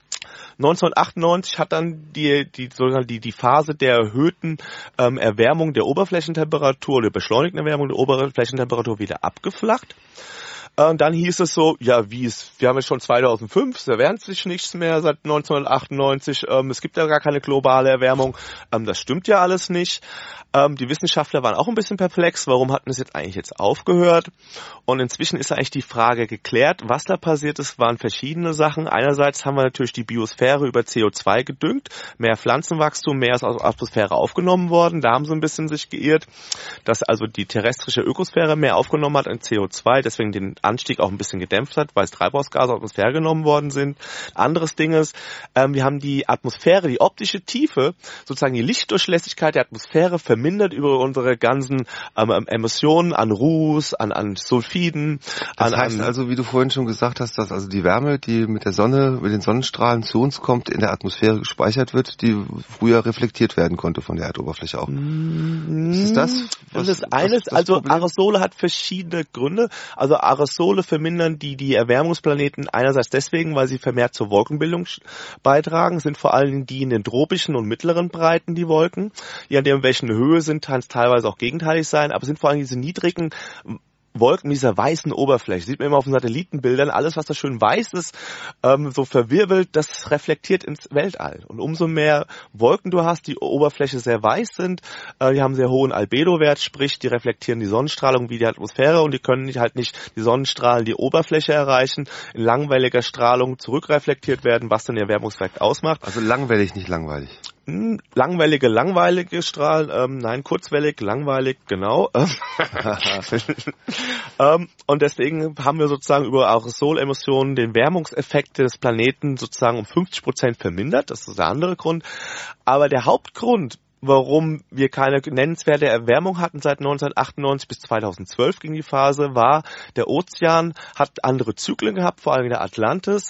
1998 hat dann die Phase der erhöhten Erwärmung der Oberflächentemperatur oder beschleunigten Erwärmung der Oberflächentemperatur wieder abgeflacht. Und dann hieß es so, wir haben jetzt schon 2005, es erwärmt sich nichts mehr seit 1998, es gibt ja gar keine globale Erwärmung, das stimmt ja alles nicht. Die Wissenschaftler waren auch ein bisschen perplex, warum hatten es jetzt eigentlich aufgehört? Und inzwischen ist eigentlich die Frage geklärt, was da passiert ist, waren verschiedene Sachen. Einerseits haben wir natürlich die Biosphäre über CO2 gedüngt, mehr Pflanzenwachstum, mehr ist aus der Atmosphäre aufgenommen worden, da haben sie ein bisschen sich geirrt, dass also die terrestrische Ökosphäre mehr aufgenommen hat an CO2, deswegen den Anstieg auch ein bisschen gedämpft hat, weil es Treibhausgase aus der Atmosphäre genommen worden sind. Anderes Ding ist, wir haben die Atmosphäre, die optische Tiefe, sozusagen die Lichtdurchlässigkeit der Atmosphäre vermindert über unsere ganzen Emissionen an Ruß, an Sulfiden. Das heißt also, wie du vorhin schon gesagt hast, dass also die Wärme, die mit der Sonne, mit den Sonnenstrahlen zu uns kommt, in der Atmosphäre gespeichert wird, die früher reflektiert werden konnte von der Erdoberfläche auch. Ist das? Das ist eines, also Aerosole hat verschiedene Gründe. Also Aerosole vermindern die Erwärmungsplaneten einerseits deswegen, weil sie vermehrt zur Wolkenbildung beitragen, sind vor allem die in den tropischen und mittleren Breiten, die Wolken. Je nachdem, welchen Höhe sind, kann es teilweise auch gegenteilig sein, aber sind vor allem diese niedrigen Wolken mit dieser weißen Oberfläche. Sieht man immer auf den Satellitenbildern, alles, was da schön weiß ist, so verwirbelt, das reflektiert ins Weltall. Und umso mehr Wolken du hast, die Oberfläche sehr weiß sind, die haben sehr hohen Albedo-Wert, sprich, die reflektieren die Sonnenstrahlung wie die Atmosphäre und die können halt nicht die Sonnenstrahlen die Oberfläche erreichen, in langwelliger Strahlung zurückreflektiert werden, was dann den Erwärmungseffekt ausmacht. Also langwellig, nicht langweilig. Langwellige Strahlen, nein, kurzwellig, langweilig, genau. Und deswegen haben wir sozusagen über Aerosolemissionen den Wärmungseffekt des Planeten sozusagen um 50% vermindert. Das ist der andere Grund. Aber der Hauptgrund, warum wir keine nennenswerte Erwärmung hatten seit 1998 bis 2012 ging die Phase, war, der Ozean hat andere Zyklen gehabt, vor allem der Atlantis.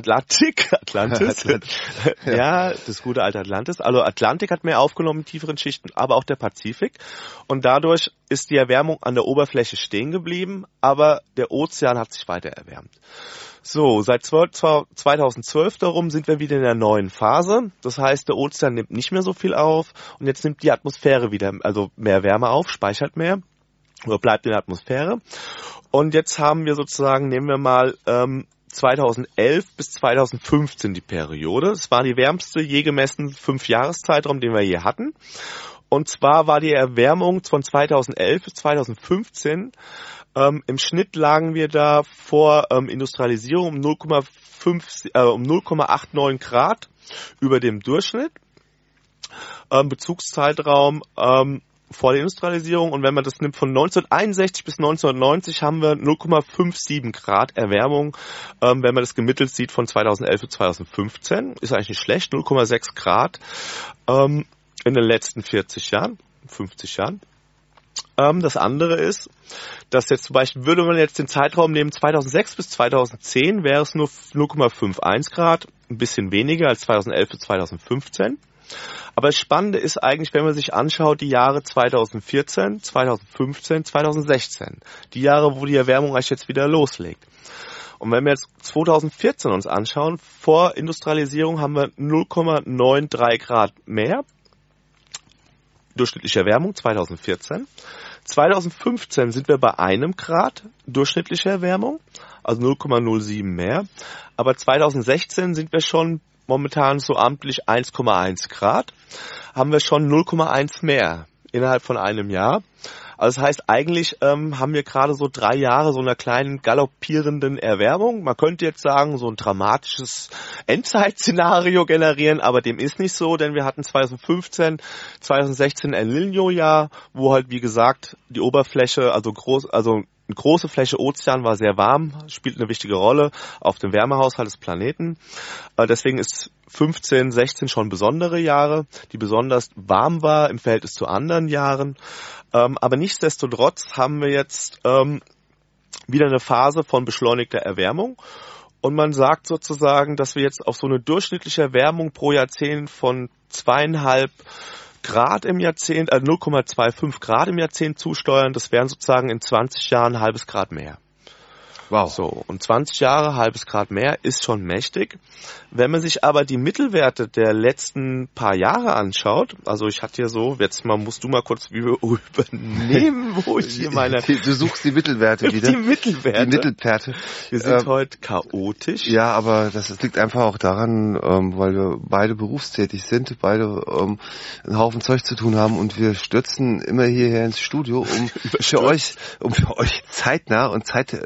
Ja, das gute alte Atlantis. Also Atlantik hat mehr aufgenommen in tieferen Schichten, aber auch der Pazifik. Und dadurch ist die Erwärmung an der Oberfläche stehen geblieben, aber der Ozean hat sich weiter erwärmt. So, seit 2012 darum sind wir wieder in der neuen Phase. Das heißt, der Ozean nimmt nicht mehr so viel auf und jetzt nimmt die Atmosphäre wieder, also mehr Wärme auf, speichert mehr oder bleibt in der Atmosphäre. Und jetzt haben wir sozusagen, nehmen wir mal 2011 bis 2015 die Periode. Es war die wärmste je gemessene 5-Jahreszeitraum, den wir je hatten. Und zwar war die Erwärmung von 2011 bis 2015 im Schnitt lagen wir da vor Industrialisierung um 0,89 Grad über dem Durchschnitt. Bezugszeitraum vor der Industrialisierung. Und wenn man das nimmt von 1961 bis 1990 haben wir 0,57 Grad Erwärmung. Wenn man das gemittelt sieht von 2011 bis 2015, ist eigentlich nicht schlecht, 0,6 Grad in den letzten 50 Jahren. Das andere ist, dass jetzt zum Beispiel, würde man jetzt den Zeitraum nehmen 2006 bis 2010, wäre es nur 0,51 Grad, ein bisschen weniger als 2011 bis 2015. Aber das Spannende ist eigentlich, wenn man sich anschaut, die Jahre 2014, 2015, 2016. Die Jahre, wo die Erwärmung eigentlich jetzt wieder loslegt. Und wenn wir jetzt 2014 uns anschauen, vor Industrialisierung haben wir 0,93 Grad mehr. Durchschnittliche Erwärmung 2014. 2015 sind wir bei 1 Grad durchschnittliche Erwärmung, also 0,07 mehr. Aber 2016 sind wir schon momentan so amtlich 1,1 Grad, haben wir schon 0,1 mehr innerhalb von einem Jahr. Also das heißt, eigentlich haben wir gerade so 3 Jahre so einer kleinen galoppierenden Erwärmung. Man könnte jetzt sagen, so ein dramatisches Endzeitszenario generieren, aber dem ist nicht so, denn wir hatten 2015, 2016 El Niño-Jahr, wo halt, wie gesagt, die Oberfläche, eine große Fläche Ozean war sehr warm, spielt eine wichtige Rolle auf dem Wärmehaushalt des Planeten. Deswegen ist 15, 16 schon besondere Jahre, die besonders warm war im Verhältnis zu anderen Jahren. Aber nichtsdestotrotz haben wir jetzt wieder eine Phase von beschleunigter Erwärmung. Und man sagt sozusagen, dass wir jetzt auf so eine durchschnittliche Erwärmung pro Jahrzehnt von 2,5 Grad im Jahrzehnt, 0,25 Grad im Jahrzehnt zusteuern. Das wären sozusagen in 20 Jahren 0,5 Grad mehr. Wow. So, und 20 Jahre, 0,5 Grad mehr ist schon mächtig. Wenn man sich aber die Mittelwerte der letzten paar Jahre anschaut, also ich hatte ja so, jetzt musst du mal kurz übernehmen, wo ich hier meine... Du suchst die Mittelwerte wieder. Die Mittelwerte. Die Mittelwerte. Wir sind heute chaotisch. Ja, aber das liegt einfach auch daran, weil wir beide berufstätig sind, beide einen Haufen Zeug zu tun haben und wir stürzen immer hierher ins Studio, um für euch zeitnah und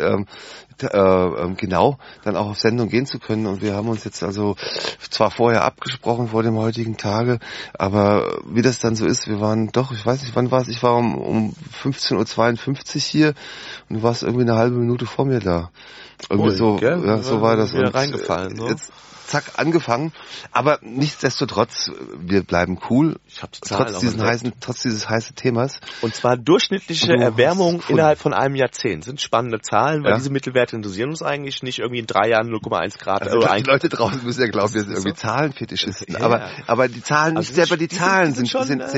genau dann auch auf Sendung gehen zu können. Und wir haben uns jetzt also zwar vorher abgesprochen vor dem heutigen Tage, aber wie das dann so ist, wir waren doch, ich weiß nicht, wann war es, ich war um 15:52 Uhr hier und du warst irgendwie eine halbe Minute vor mir da. Irgendwie so, ja, so war das. Wieder reingefallen, ne? Jetzt zack, angefangen. Aber nichtsdestotrotz, wir bleiben cool. Ich hab die Zahlen trotz dieses heißen Themas. Und zwar durchschnittliche Erwärmung innerhalb von einem Jahrzehnt. Sind spannende Zahlen, weil diese Mittelwerte interessieren uns eigentlich nicht. Irgendwie in 3 Jahren 0,1 Grad. Also die Leute draußen müssen ja glauben, wir sind irgendwie Zahlenfetischisten. Ja. Aber die Zahlen, nicht selber die Zahlen sind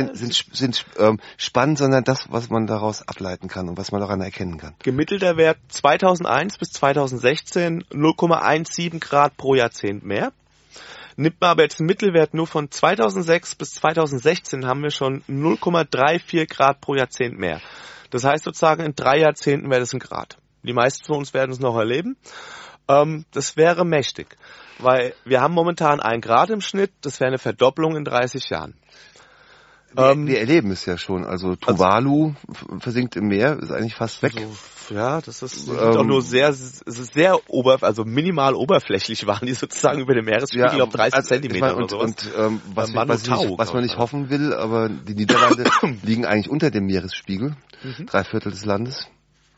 spannend, sondern das, was man daraus ableiten kann und was man daran erkennen kann. Gemittelter Wert 2001 bis 2016 0,17 Grad pro Jahrzehnt mehr. Nimmt man aber jetzt einen Mittelwert nur von 2006 bis 2016, haben wir schon 0,34 Grad pro Jahrzehnt mehr. Das heißt sozusagen, in 3 Jahrzehnten wäre das 1 Grad. Die meisten von uns werden es noch erleben. Das wäre mächtig, weil wir haben momentan 1 Grad im Schnitt, das wäre eine Verdopplung in 30 Jahren. Wir erleben es ja schon. Also Tuvalu versinkt im Meer, ist eigentlich fast weg. Ja, das ist auch nur also minimal oberflächlich waren die sozusagen über dem Meeresspiegel auf 30 Zentimeter oder sowas. Was man nicht hoffen will, aber die Niederlande liegen eigentlich unter dem Meeresspiegel, 3/4 des Landes.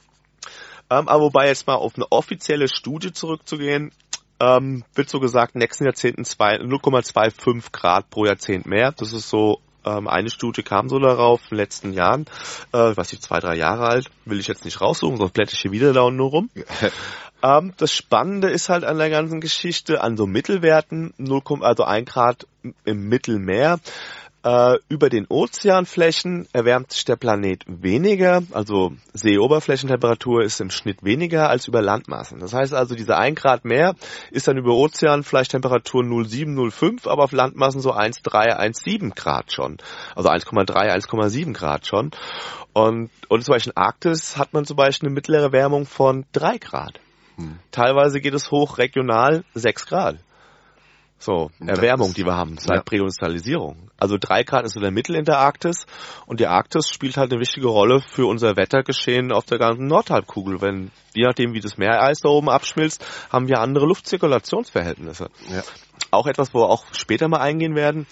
Aber wobei jetzt mal auf eine offizielle Studie zurückzugehen, wird so gesagt, nächsten Jahrzehnten 0,25 Grad pro Jahrzehnt mehr. Das ist so, eine Studie kam so darauf in den letzten Jahren, was ich 2, 3 Jahre alt, will ich jetzt nicht raussuchen, sonst blätter ich hier wieder da nur rum. Das Spannende ist halt an der ganzen Geschichte, an so Mittelwerten, 1 Grad im Mittelmeer, über den Ozeanflächen erwärmt sich der Planet weniger, also Seeoberflächentemperatur ist im Schnitt weniger als über Landmassen. Das heißt also, diese 1 Grad mehr ist dann über Ozeanflächentemperatur 0,7, 0,5, aber auf Landmassen so 1,3, 1,7 Grad schon. Also 1,3, 1,7 Grad schon. Und zum Beispiel in Arktis hat man zum Beispiel eine mittlere Erwärmung von 3 Grad. Teilweise geht es hoch regional 6 Grad. So, Erwärmung, die wir haben, seit Präindustrialisierung. Also 3 Grad ist so der Mittel in der Arktis und die Arktis spielt halt eine wichtige Rolle für unser Wettergeschehen auf der ganzen Nordhalbkugel. Wenn, je nachdem wie das Meereis da oben abschmilzt, haben wir andere Luftzirkulationsverhältnisse. Ja. Auch etwas, wo wir auch später mal eingehen werden.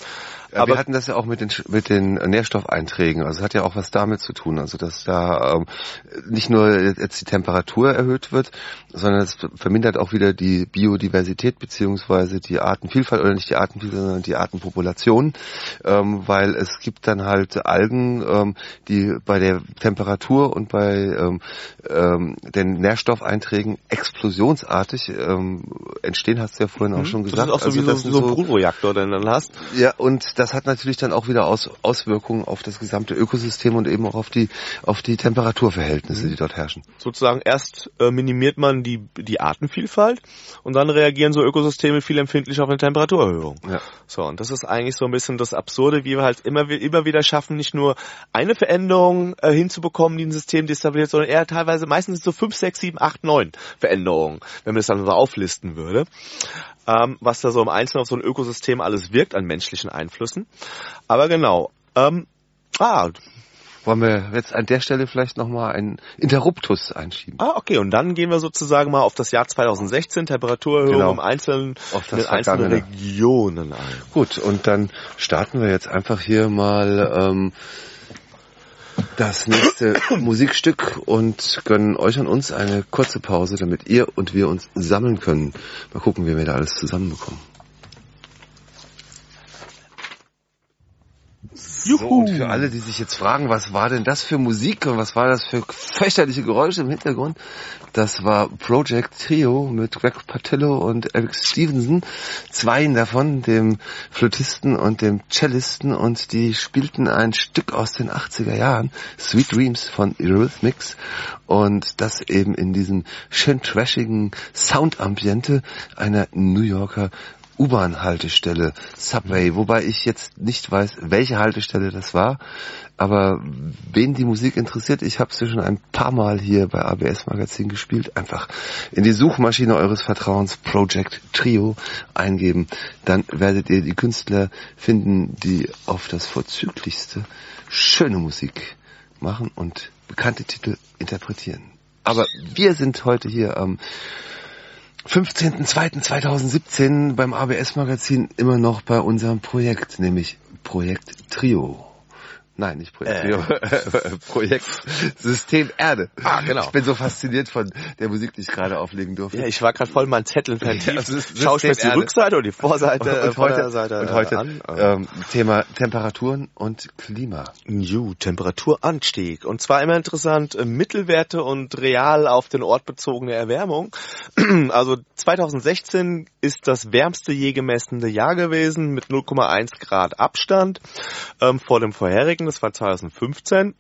Ja, aber wir hatten das ja auch mit den Nährstoffeinträgen. Also es hat ja auch was damit zu tun. Also dass da nicht nur jetzt die Temperatur erhöht wird, sondern es vermindert auch wieder die Biodiversität beziehungsweise die Artenvielfalt, oder nicht die Artenvielfalt, sondern die Artenpopulation, weil es gibt dann halt Algen, die bei der Temperatur und bei den Nährstoffeinträgen explosionsartig entstehen, hast du ja vorhin auch schon gesagt. Das ist auch so wie so ein Brutreaktor, den du dann hast. Ja, und das hat natürlich dann auch wieder Auswirkungen auf das gesamte Ökosystem und eben auch auf die Temperaturverhältnisse, die dort herrschen. Sozusagen erst minimiert man die Artenvielfalt und dann reagieren so Ökosysteme viel empfindlicher auf eine Temperaturerhöhung. Ja. So, und das ist eigentlich so ein bisschen das Absurde, wie wir halt immer wieder schaffen, nicht nur eine Veränderung hinzubekommen, die ein System destabilisiert, sondern eher teilweise meistens so 5, 6, 7, 8, 9 Veränderungen, wenn man das dann so auflisten würde. Was da so im Einzelnen auf so ein Ökosystem alles wirkt an menschlichen Einflüssen. Aber genau. Wollen wir jetzt an der Stelle vielleicht nochmal einen Interruptus einschieben? Okay. Und dann gehen wir sozusagen mal auf das Jahr 2016, Temperaturerhöhung im Einzelnen, in den einzelnen Regionen ein. Gut, und dann starten wir jetzt einfach hier mal das nächste Musikstück und gönnen euch und uns eine kurze Pause, damit ihr und wir uns sammeln können. Mal gucken, wie wir da alles zusammenbekommen. So, und für alle, die sich jetzt fragen, was war denn das für Musik und was war das für fürchterliche Geräusche im Hintergrund, das war Project Trio mit Greg Patillo und Eric Stevenson, zwei davon, dem Flötisten und dem Cellisten, und die spielten ein Stück aus den 80er Jahren, Sweet Dreams von Eurythmics, und das eben in diesem schön trashigen Soundambiente einer New Yorker U-Bahn-Haltestelle, Subway, wobei ich jetzt nicht weiß, welche Haltestelle das war, aber wen die Musik interessiert, ich habe sie schon ein paar Mal hier bei ABS Magazin gespielt, einfach in die Suchmaschine eures Vertrauens Project Trio eingeben, dann werdet ihr die Künstler finden, die auf das vorzüglichste schöne Musik machen und bekannte Titel interpretieren. Aber wir sind heute hier am 15.02.2017 beim ABS-Magazin immer noch bei unserem Projekt, nämlich Projekt Trio. Nein, nicht Projekt Trio. Projekt System Erde. Genau. Ich bin so fasziniert von der Musik, die ich gerade auflegen durfte. Ja, ich war gerade voll in meinen Zetteln vertieft. Schau ich mir die Rückseite oder die Vorseite und heute an. Thema Temperaturen und Klima. Temperaturanstieg. Und zwar immer interessant, Mittelwerte und real auf den Ort bezogene Erwärmung. Also 2016 ist das wärmste je gemessene Jahr gewesen mit 0,1 Grad Abstand vor dem vorherigen. Das war 2015.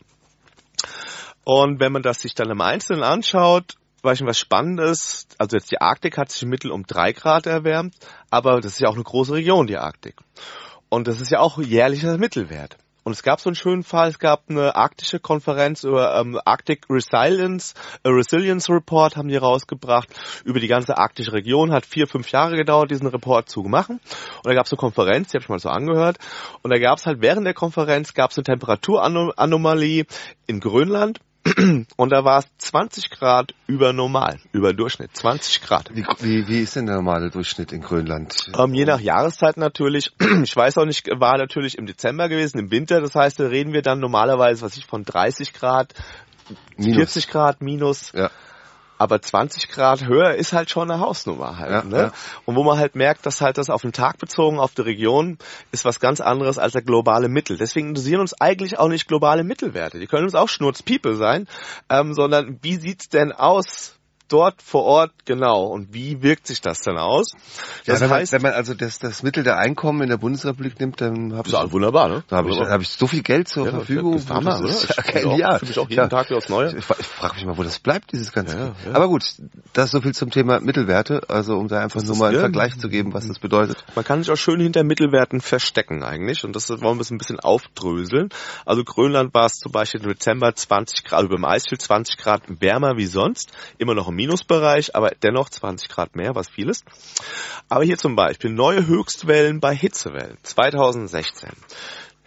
Und wenn man das sich dann im Einzelnen anschaut, was Spannendes, also jetzt die Arktik hat sich im Mittel um 3 Grad erwärmt, aber das ist ja auch eine große Region, die Arktik. Und das ist ja auch jährlicher Mittelwert. Und es gab so einen schönen Fall, es gab eine arktische Konferenz über Arctic Resilience Report haben die rausgebracht, über die ganze arktische Region, hat 4-5 Jahre gedauert, diesen Report zu machen. Und da gab es eine Konferenz, die habe ich mal so angehört, und da gab es halt während der Konferenz eine Temperaturanomalie in Grönland. Und da war es 20 Grad über normal, über Durchschnitt, 20 Grad. Wie ist denn der normale Durchschnitt in Grönland? Je nach Jahreszeit natürlich. Ich weiß auch nicht, war natürlich im Dezember gewesen, im Winter. Das heißt, da reden wir dann normalerweise, von 30 Grad, minus. 40 Grad minus. Ja. Aber 20 Grad höher ist halt schon eine Hausnummer halt, ja, ne? Ja. Und wo man halt merkt, dass halt das auf den Tag bezogen, auf die Region, ist was ganz anderes als der globale Mittel. Deswegen interessieren uns eigentlich auch nicht globale Mittelwerte. Die können uns auch Schnurzpiepe sein, sondern wie sieht's denn aus dort vor Ort genau und wie wirkt sich das denn aus? Das heißt, wenn man also das Mittel der Einkommen in der Bundesrepublik nimmt, dann habe ich wunderbar, ne? Da habe ich so viel Geld zur Verfügung. Das ist Hammer, oder? Ja, für mich auch jeden Tag wieder aufs Neue. Ich frage mich mal, wo das bleibt, dieses ganze. Ja. Aber gut, das ist so viel zum Thema Mittelwerte, also um da einfach nur mal einen Vergleich zu geben, was das bedeutet. Man kann sich auch schön hinter Mittelwerten verstecken eigentlich, und das wollen wir ein bisschen aufdröseln. Also Grönland war es zum Beispiel im Dezember 20 Grad, über dem Eisschild 20 Grad wärmer wie sonst, immer noch im Minusbereich, aber dennoch 20 Grad mehr, was viel ist. Aber hier zum Beispiel neue Höchstwellen bei Hitzewellen 2016.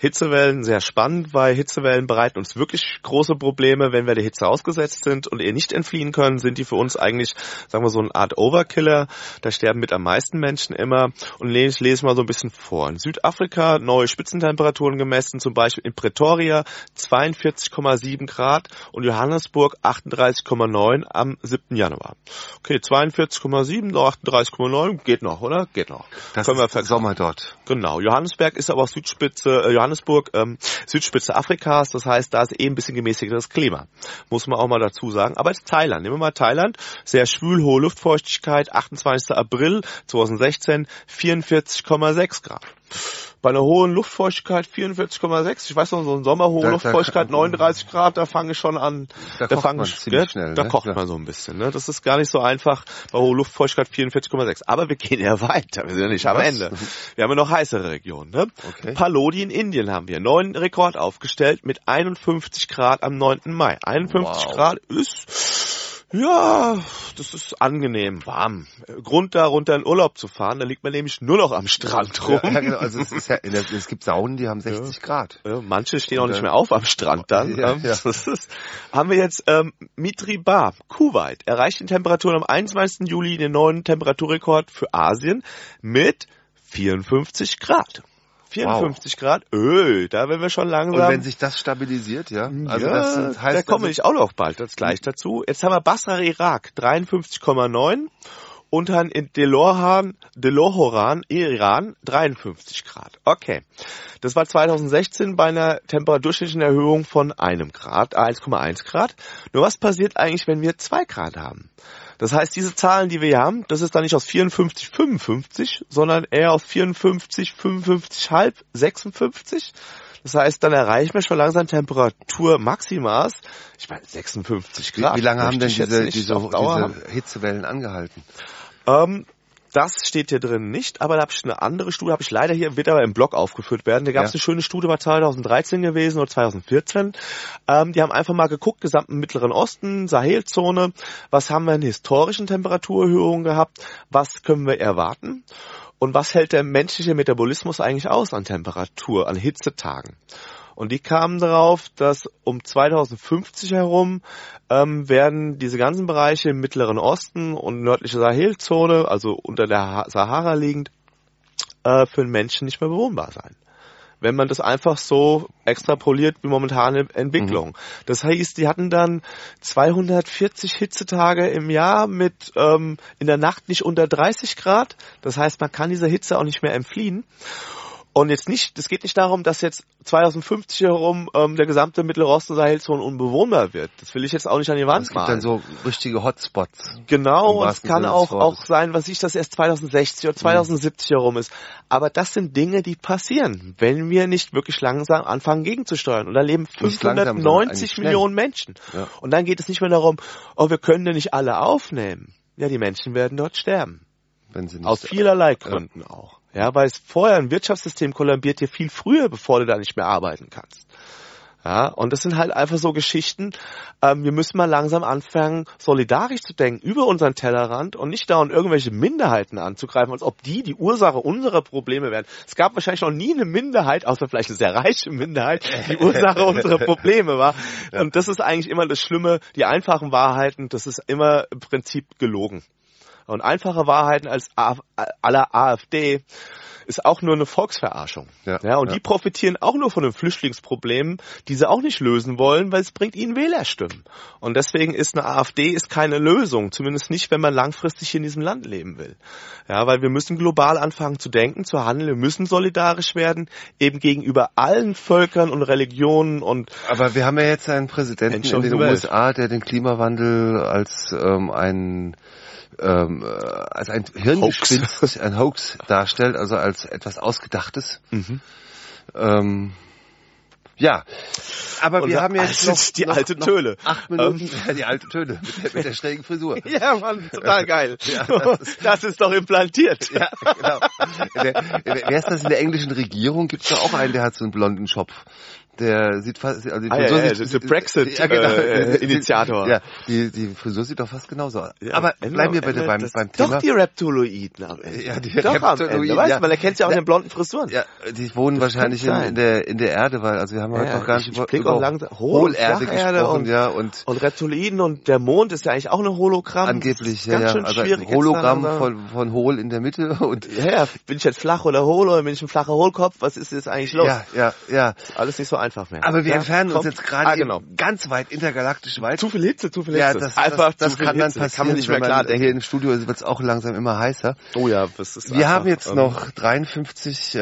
Hitzewellen sehr spannend, weil Hitzewellen bereiten uns wirklich große Probleme, wenn wir der Hitze ausgesetzt sind und ihr nicht entfliehen können, sind die für uns eigentlich, sagen wir so eine Art Overkiller. Da sterben mit am meisten Menschen immer. Und ich lese mal so ein bisschen vor. In Südafrika neue Spitzentemperaturen gemessen, zum Beispiel in Pretoria 42,7 Grad und Johannesburg 38,9 am 7. Januar. Okay, 42,7 noch 38,9, geht noch, oder? Geht noch. Das ist Sommer dort. Genau. Johannesburg ist aber auch Südspitze Afrikas, das heißt, da ist ein bisschen gemäßigteres Klima. Muss man auch mal dazu sagen. Aber jetzt Thailand. Nehmen wir mal Thailand. Sehr schwül, hohe Luftfeuchtigkeit, 28. April 2016, 44,6 Grad. Bei einer hohen Luftfeuchtigkeit 44,6. Ich weiß noch, so ein Sommer, hohe Luftfeuchtigkeit 39 Grad, da fange ich schon an. Da kocht man ziemlich schnell. Da kocht man so ein bisschen. Ne? Das ist gar nicht so einfach bei hoher Luftfeuchtigkeit 44,6. Aber wir gehen ja weiter. Wir sind ja nicht am Ende. Wir haben ja noch heißere Regionen. Ne? Okay. Palodi in Indien haben wir. Neuen Rekord aufgestellt mit 51 Grad am 9. Mai. 51 Grad ist... Ja, das ist angenehm, warm. Grund da runter in Urlaub zu fahren, da liegt man nämlich nur noch am Strand rum. Ja, genau. Also es gibt Saunen, die haben 60 Grad. Ja, manche stehen auch nicht mehr auf am Strand dann. Haben wir jetzt Mitriba, Kuwait, erreicht die Temperaturen am 21. Juli den neuen Temperaturrekord für Asien mit 54 Grad. 54 Grad, da werden wir schon langsam. Und wenn sich das stabilisiert, ja? Also das heißt, da kommen wir auch noch bald gleich dazu. Jetzt haben wir Basra, Irak, 53,9 und dann in Delohoran, Iran, 53 Grad. Okay. Das war 2016 bei einer durchschnittlichen Erhöhung von 1,1 Grad. Nur was passiert eigentlich, wenn wir 2 Grad haben? Das heißt, diese Zahlen, die wir hier haben, das ist dann nicht aus 54, 55, sondern eher aus 54, 55,5, 56. Das heißt, dann erreichen wir schon langsam Temperaturmaximas. Ich meine, 56 Grad. Wie lange haben denn diese Hitzewellen angehalten? Das steht hier drin nicht, aber da habe ich eine andere Studie, wird aber im Blog aufgeführt werden. Da gab es eine schöne Studie, war 2013 gewesen oder 2014. Die haben einfach mal geguckt, gesamten Mittleren Osten, Sahelzone, was haben wir in historischen Temperaturerhöhungen gehabt, was können wir erwarten und was hält der menschliche Metabolismus eigentlich aus an Temperatur, an Hitzetagen. Und die kamen darauf, dass um 2050 herum werden diese ganzen Bereiche im Mittleren Osten und nördliche Sahelzone, also unter der Sahara liegend, für den Menschen nicht mehr bewohnbar sein. Wenn man das einfach so extrapoliert wie momentane Entwicklung. Das heißt, die hatten dann 240 Hitzetage im Jahr mit in der Nacht nicht unter 30 Grad. Das heißt, man kann dieser Hitze auch nicht mehr entfliehen. Und es geht nicht darum, dass jetzt 2050 herum der gesamte Mittlere Osten Sahelzone unbewohnbar wird. Das will ich jetzt auch nicht an die Wand malen. Es gibt dann so richtige Hotspots. Genau, und es kann auch sein, dass erst 2060 oder 2070 herum ist. Aber das sind Dinge, die passieren, wenn wir nicht wirklich langsam anfangen gegenzusteuern. Und da leben 590 Millionen Menschen. Ja. Und dann geht es nicht mehr darum, wir können ja nicht alle aufnehmen. Ja, die Menschen werden dort sterben. Wenn sie nicht aus vielerlei Gründen auch. Ja, weil es vorher ein Wirtschaftssystem kollabiert dir viel früher, bevor du da nicht mehr arbeiten kannst. Ja, und das sind halt einfach so Geschichten. Wir müssen mal langsam anfangen, solidarisch zu denken über unseren Tellerrand und nicht dauernd irgendwelche Minderheiten anzugreifen, als ob die Ursache unserer Probleme wären. Es gab wahrscheinlich noch nie eine Minderheit, außer vielleicht eine sehr reiche Minderheit, die Ursache unserer Probleme war. Ja. Und das ist eigentlich immer das Schlimme, die einfachen Wahrheiten, das ist immer im Prinzip gelogen. Und einfache Wahrheiten als aller AfD ist auch nur eine Volksverarschung. Und die profitieren auch nur von den Flüchtlingsproblemen, die sie auch nicht lösen wollen, weil es bringt ihnen Wählerstimmen. Und deswegen ist eine AfD keine Lösung, zumindest nicht, wenn man langfristig hier in diesem Land leben will. Ja, weil wir müssen global anfangen zu denken, zu handeln, wir müssen solidarisch werden, eben gegenüber allen Völkern und Religionen und... Aber wir haben ja jetzt einen Präsidenten in den USA, der den Klimawandel als ein Hirngespinst, ein Hoax darstellt, also als etwas Ausgedachtes. Ja, aber wir haben jetzt noch die alte Töle. 8 Minuten, die alte Töle mit der schrägen Frisur. Ja, Mann, total geil. Ja, das ist doch implantiert. Ja, genau. Wer ist das in der englischen Regierung? Gibt's da auch einen, der hat so einen blonden Schopf? Der sieht fast, also die Frisur sieht, Brexit-Initiator. Ja, die Frisur sieht doch fast genauso aus. Ja, aber bleiben wir bitte beim Thema. Doch die Reptoloiden am Ende. Ja, die Reptoloiden. Weißt du, man erkennt ja auch in den blonden Frisuren. Ja, die wohnen das wahrscheinlich in der Erde, weil, also wir haben heute noch gar nicht über Hohlerde gesprochen, und Reptoloiden und der Mond ist ja eigentlich auch ein Hologramm. Angeblich, ja. Also ein Hologramm von hohl in der Mitte und. Ja, bin ich jetzt flach oder hohl oder bin ich ein flacher Hohlkopf? Was ist jetzt eigentlich los? Ja. Ist alles nicht so einfach mehr. Aber wir entfernen uns jetzt gerade ganz weit intergalaktisch weit. Zu viel Hitze. Ja, das kann dann passieren. Kann man nicht mehr klar denken. Hier im Studio wird es auch langsam immer heißer. Oh ja, das ist Wir haben jetzt noch 53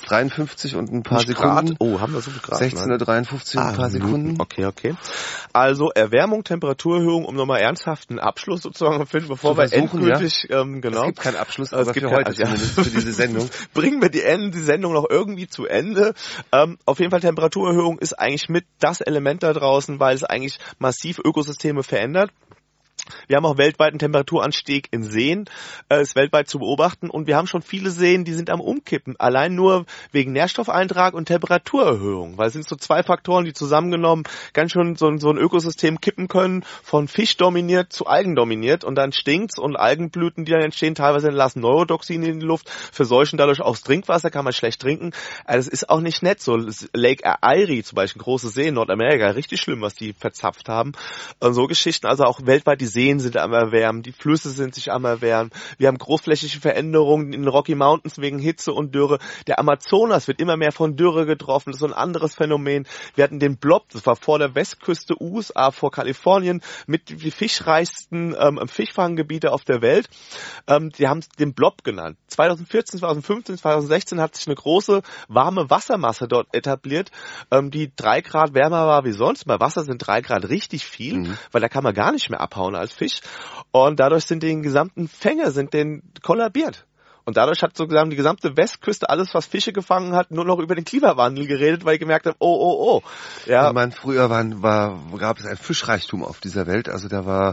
und ein paar Sekunden. Oh, haben wir so viel Grad? 16:53 und ein paar Sekunden. Okay. Also Erwärmung, Temperaturerhöhung, um nochmal ernsthaften Abschluss sozusagen zu finden, bevor wir endgültig, genau. Es gibt keinen Abschluss, aber für heute zumindest, für diese Sendung. Bringen wir die Sendung noch irgendwie zu Ende. Auf jeden Fall Temperaturerhöhung ist eigentlich mit das Element da draußen, weil es eigentlich massiv Ökosysteme verändert. Wir haben auch weltweiten Temperaturanstieg in Seen, ist weltweit zu beobachten und wir haben schon viele Seen, die sind am Umkippen, allein nur wegen Nährstoffeintrag und Temperaturerhöhung, weil es sind so zwei Faktoren, die zusammengenommen ganz schön so ein Ökosystem kippen können, von Fisch dominiert zu Algen dominiert und dann stinkt's und Algenblüten, die dann entstehen, teilweise entlassen Neurotoxine in die Luft, verseuchen dadurch auch das Trinkwasser, kann man schlecht trinken. Das ist auch nicht nett, so Lake Erie zum Beispiel, große See in Nordamerika, richtig schlimm, was die verzapft haben. Und so Geschichten, also auch weltweit die Seen sind am Erwärmen, die Flüsse sind sich am Erwärmen. Wir haben großflächige Veränderungen in den Rocky Mountains wegen Hitze und Dürre. Der Amazonas wird immer mehr von Dürre getroffen. Das ist so ein anderes Phänomen. Wir hatten den Blob, das war vor der Westküste USA, vor Kalifornien, mit die fischreichsten Fischfanggebiete auf der Welt. Die haben es den Blob genannt. 2014, 2015, 2016 hat sich eine große warme Wassermasse dort etabliert, die 3 Grad wärmer war wie sonst. Bei Wasser sind 3 Grad richtig viel, weil da kann man gar nicht mehr abhauen als Fisch. Und dadurch sind den gesamten Fänge kollabiert. Und dadurch hat sozusagen die gesamte Westküste, alles was Fische gefangen hat, nur noch über den Klimawandel geredet, weil ich gemerkt habe, oh. Ja. Ich meine, früher gab es ein Fischreichtum auf dieser Welt. Also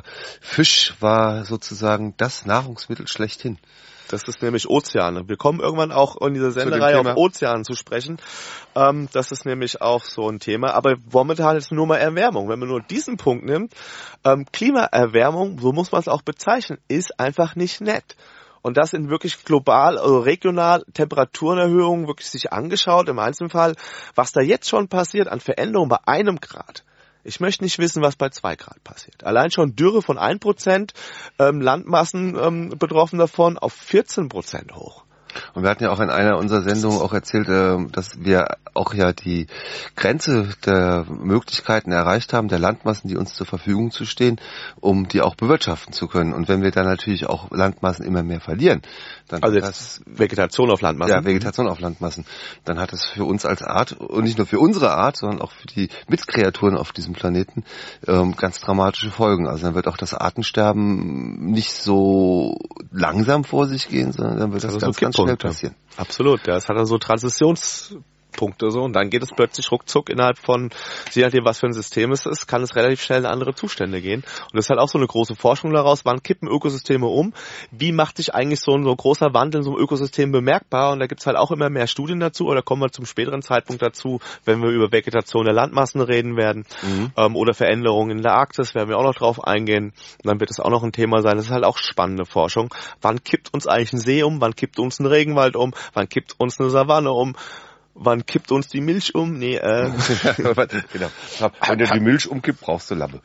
Fisch war sozusagen das Nahrungsmittel schlechthin. Das ist nämlich Ozeane. Wir kommen irgendwann auch in dieser Sendereihe auf Ozeane zu sprechen. Das ist nämlich auch so ein Thema. Aber momentan ist nur mal Erwärmung. Wenn man nur diesen Punkt nimmt, Klimaerwärmung, so muss man es auch bezeichnen, ist einfach nicht nett. Und das sind wirklich global, also regional Temperaturenerhöhungen wirklich sich angeschaut im Einzelfall, was da jetzt schon passiert an Veränderungen bei 1 Grad. Ich möchte nicht wissen, was bei 2 Grad passiert. Allein schon Dürre von 1%, Landmassen betroffen davon auf 14% hoch. Und wir hatten ja auch in einer unserer Sendungen auch erzählt, dass wir auch ja die Grenze der Möglichkeiten erreicht haben, der Landmassen, die uns zur Verfügung zu stehen, um die auch bewirtschaften zu können. Und wenn wir dann natürlich auch Landmassen immer mehr verlieren, dann also das Vegetation auf Landmassen. Ja, Vegetation auf Landmassen. Dann hat es für uns als Art und nicht nur für unsere Art, sondern auch für die Mitkreaturen auf diesem Planeten ganz dramatische Folgen. Also dann wird auch das Artensterben nicht so langsam vor sich gehen, sondern dann wird das ganz schnell passieren. Absolut, ja. Es hat also Transitionspunkte so und dann geht es plötzlich ruckzuck innerhalb von, je nachdem was für ein System es ist, kann es relativ schnell in andere Zustände gehen. Und das ist halt auch so eine große Forschung daraus, wann kippen Ökosysteme um, wie macht sich eigentlich so ein großer Wandel in so einem Ökosystem bemerkbar und da gibt es halt auch immer mehr Studien dazu oder kommen wir zum späteren Zeitpunkt dazu, wenn wir über Vegetation der Landmassen reden werden oder Veränderungen in der Arktis, werden wir auch noch drauf eingehen und dann wird es auch noch ein Thema sein. Das ist halt auch spannende Forschung. Wann kippt uns eigentlich ein See um, wann kippt uns ein Regenwald um, wann kippt uns eine Savanne um, wann kippt uns die Milch um? Nee, genau. Wenn du die Milch umkippt, brauchst du Labbe.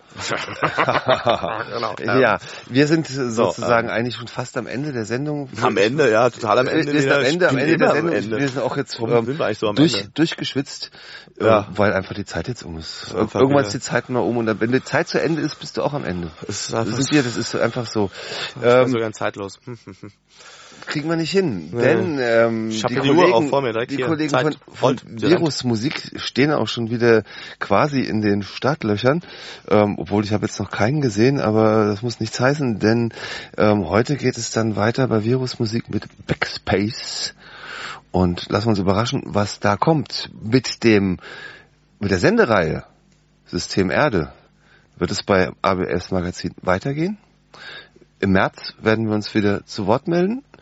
Genau. Ja, wir sind sozusagen eigentlich schon fast am Ende der Sendung. Am Ende, ja, total am Ende. Wir sind am Ende der Sendung. Wir sind auch jetzt durchgeschwitzt, weil einfach die Zeit jetzt um ist. Irgendwann ist die Zeit mal um und wenn die Zeit zu Ende ist, bist du auch am Ende. Das ist einfach so. Ich bin sogar zeitlos. Kriegen wir nicht hin, denn ich die Kollegen, auch vor mir, die Kollegen von Virusmusik stehen auch schon wieder quasi in den Startlöchern, obwohl ich habe jetzt noch keinen gesehen, aber das muss nichts heißen, denn heute geht es dann weiter bei Virusmusik mit Backspace und lassen wir uns überraschen, was da kommt. Mit der Sendereihe System Erde wird es bei ABS Magazin weitergehen. Im März werden wir uns wieder zu Wort melden.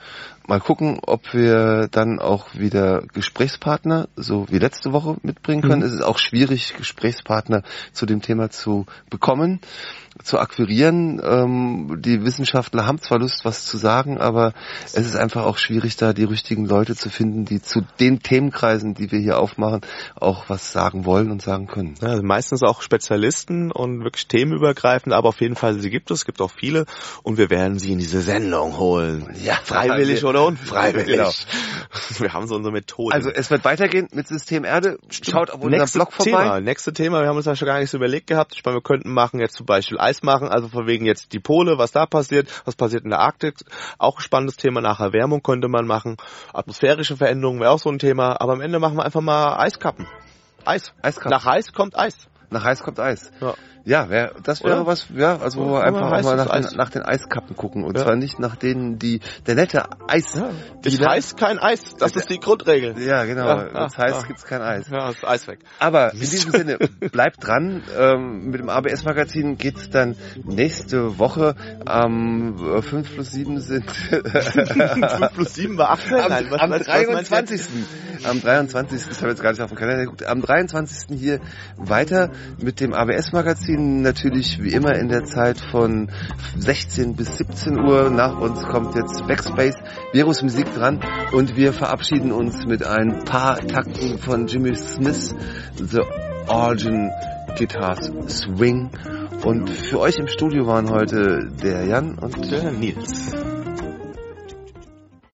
mal gucken, ob wir dann auch wieder Gesprächspartner, so wie letzte Woche, mitbringen können. Es ist auch schwierig, Gesprächspartner zu dem Thema zu bekommen, zu akquirieren. Die Wissenschaftler haben zwar Lust, was zu sagen, aber es ist einfach auch schwierig, da die richtigen Leute zu finden, die zu den Themenkreisen, die wir hier aufmachen, auch was sagen wollen und sagen können. Ja, also meistens auch Spezialisten und wirklich themenübergreifend, aber auf jeden Fall, sie gibt es gibt auch viele und wir werden sie in diese Sendung holen. Ja, freiwillig oder unfreiwillig. Genau. Wir haben so unsere Methode. Also es wird weitergehen mit System Erde. Schaut auf unserem Blog vorbei. Nächste Thema, wir haben uns ja schon gar nicht so überlegt gehabt. Ich meine, wir könnten machen jetzt zum Beispiel Eis machen, also von wegen jetzt die Pole, was da passiert, was passiert in der Arktis. Auch ein spannendes Thema, nach Erwärmung könnte man machen. Atmosphärische Veränderungen wäre auch so ein Thema. Aber am Ende machen wir einfach mal Eiskappen. Eiskappen. Nach Eis kommt Eis. Nach Eis kommt Eis. Ja, das wäre was, ja, also wo wir einfach auch mal nach den Eiskappen gucken. Und zwar nicht nach denen, der nette Eis. Ja. Ich heiß kein Eis. Das ist die Grundregel. Ja, genau. Das heißt, gibt's kein Eis. Ja, ist Eis weg. Aber in diesem Sinne, bleibt dran. Mit dem ABS-Magazin geht's dann nächste Woche. 5+7 sind... 5+7 war 8. Am 23. Am 23. Ich habe jetzt gar nicht auf den Kalender geguckt. Am 23. hier weiter mit dem ABS-Magazin. Natürlich wie immer in der Zeit von 16 bis 17 Uhr. Nach uns kommt jetzt Backspace, Virus Musik dran und wir verabschieden uns mit ein paar Takten von Jimmy Smith, The Origin Guitars Swing. Und für euch im Studio waren heute der Jan und der Nils.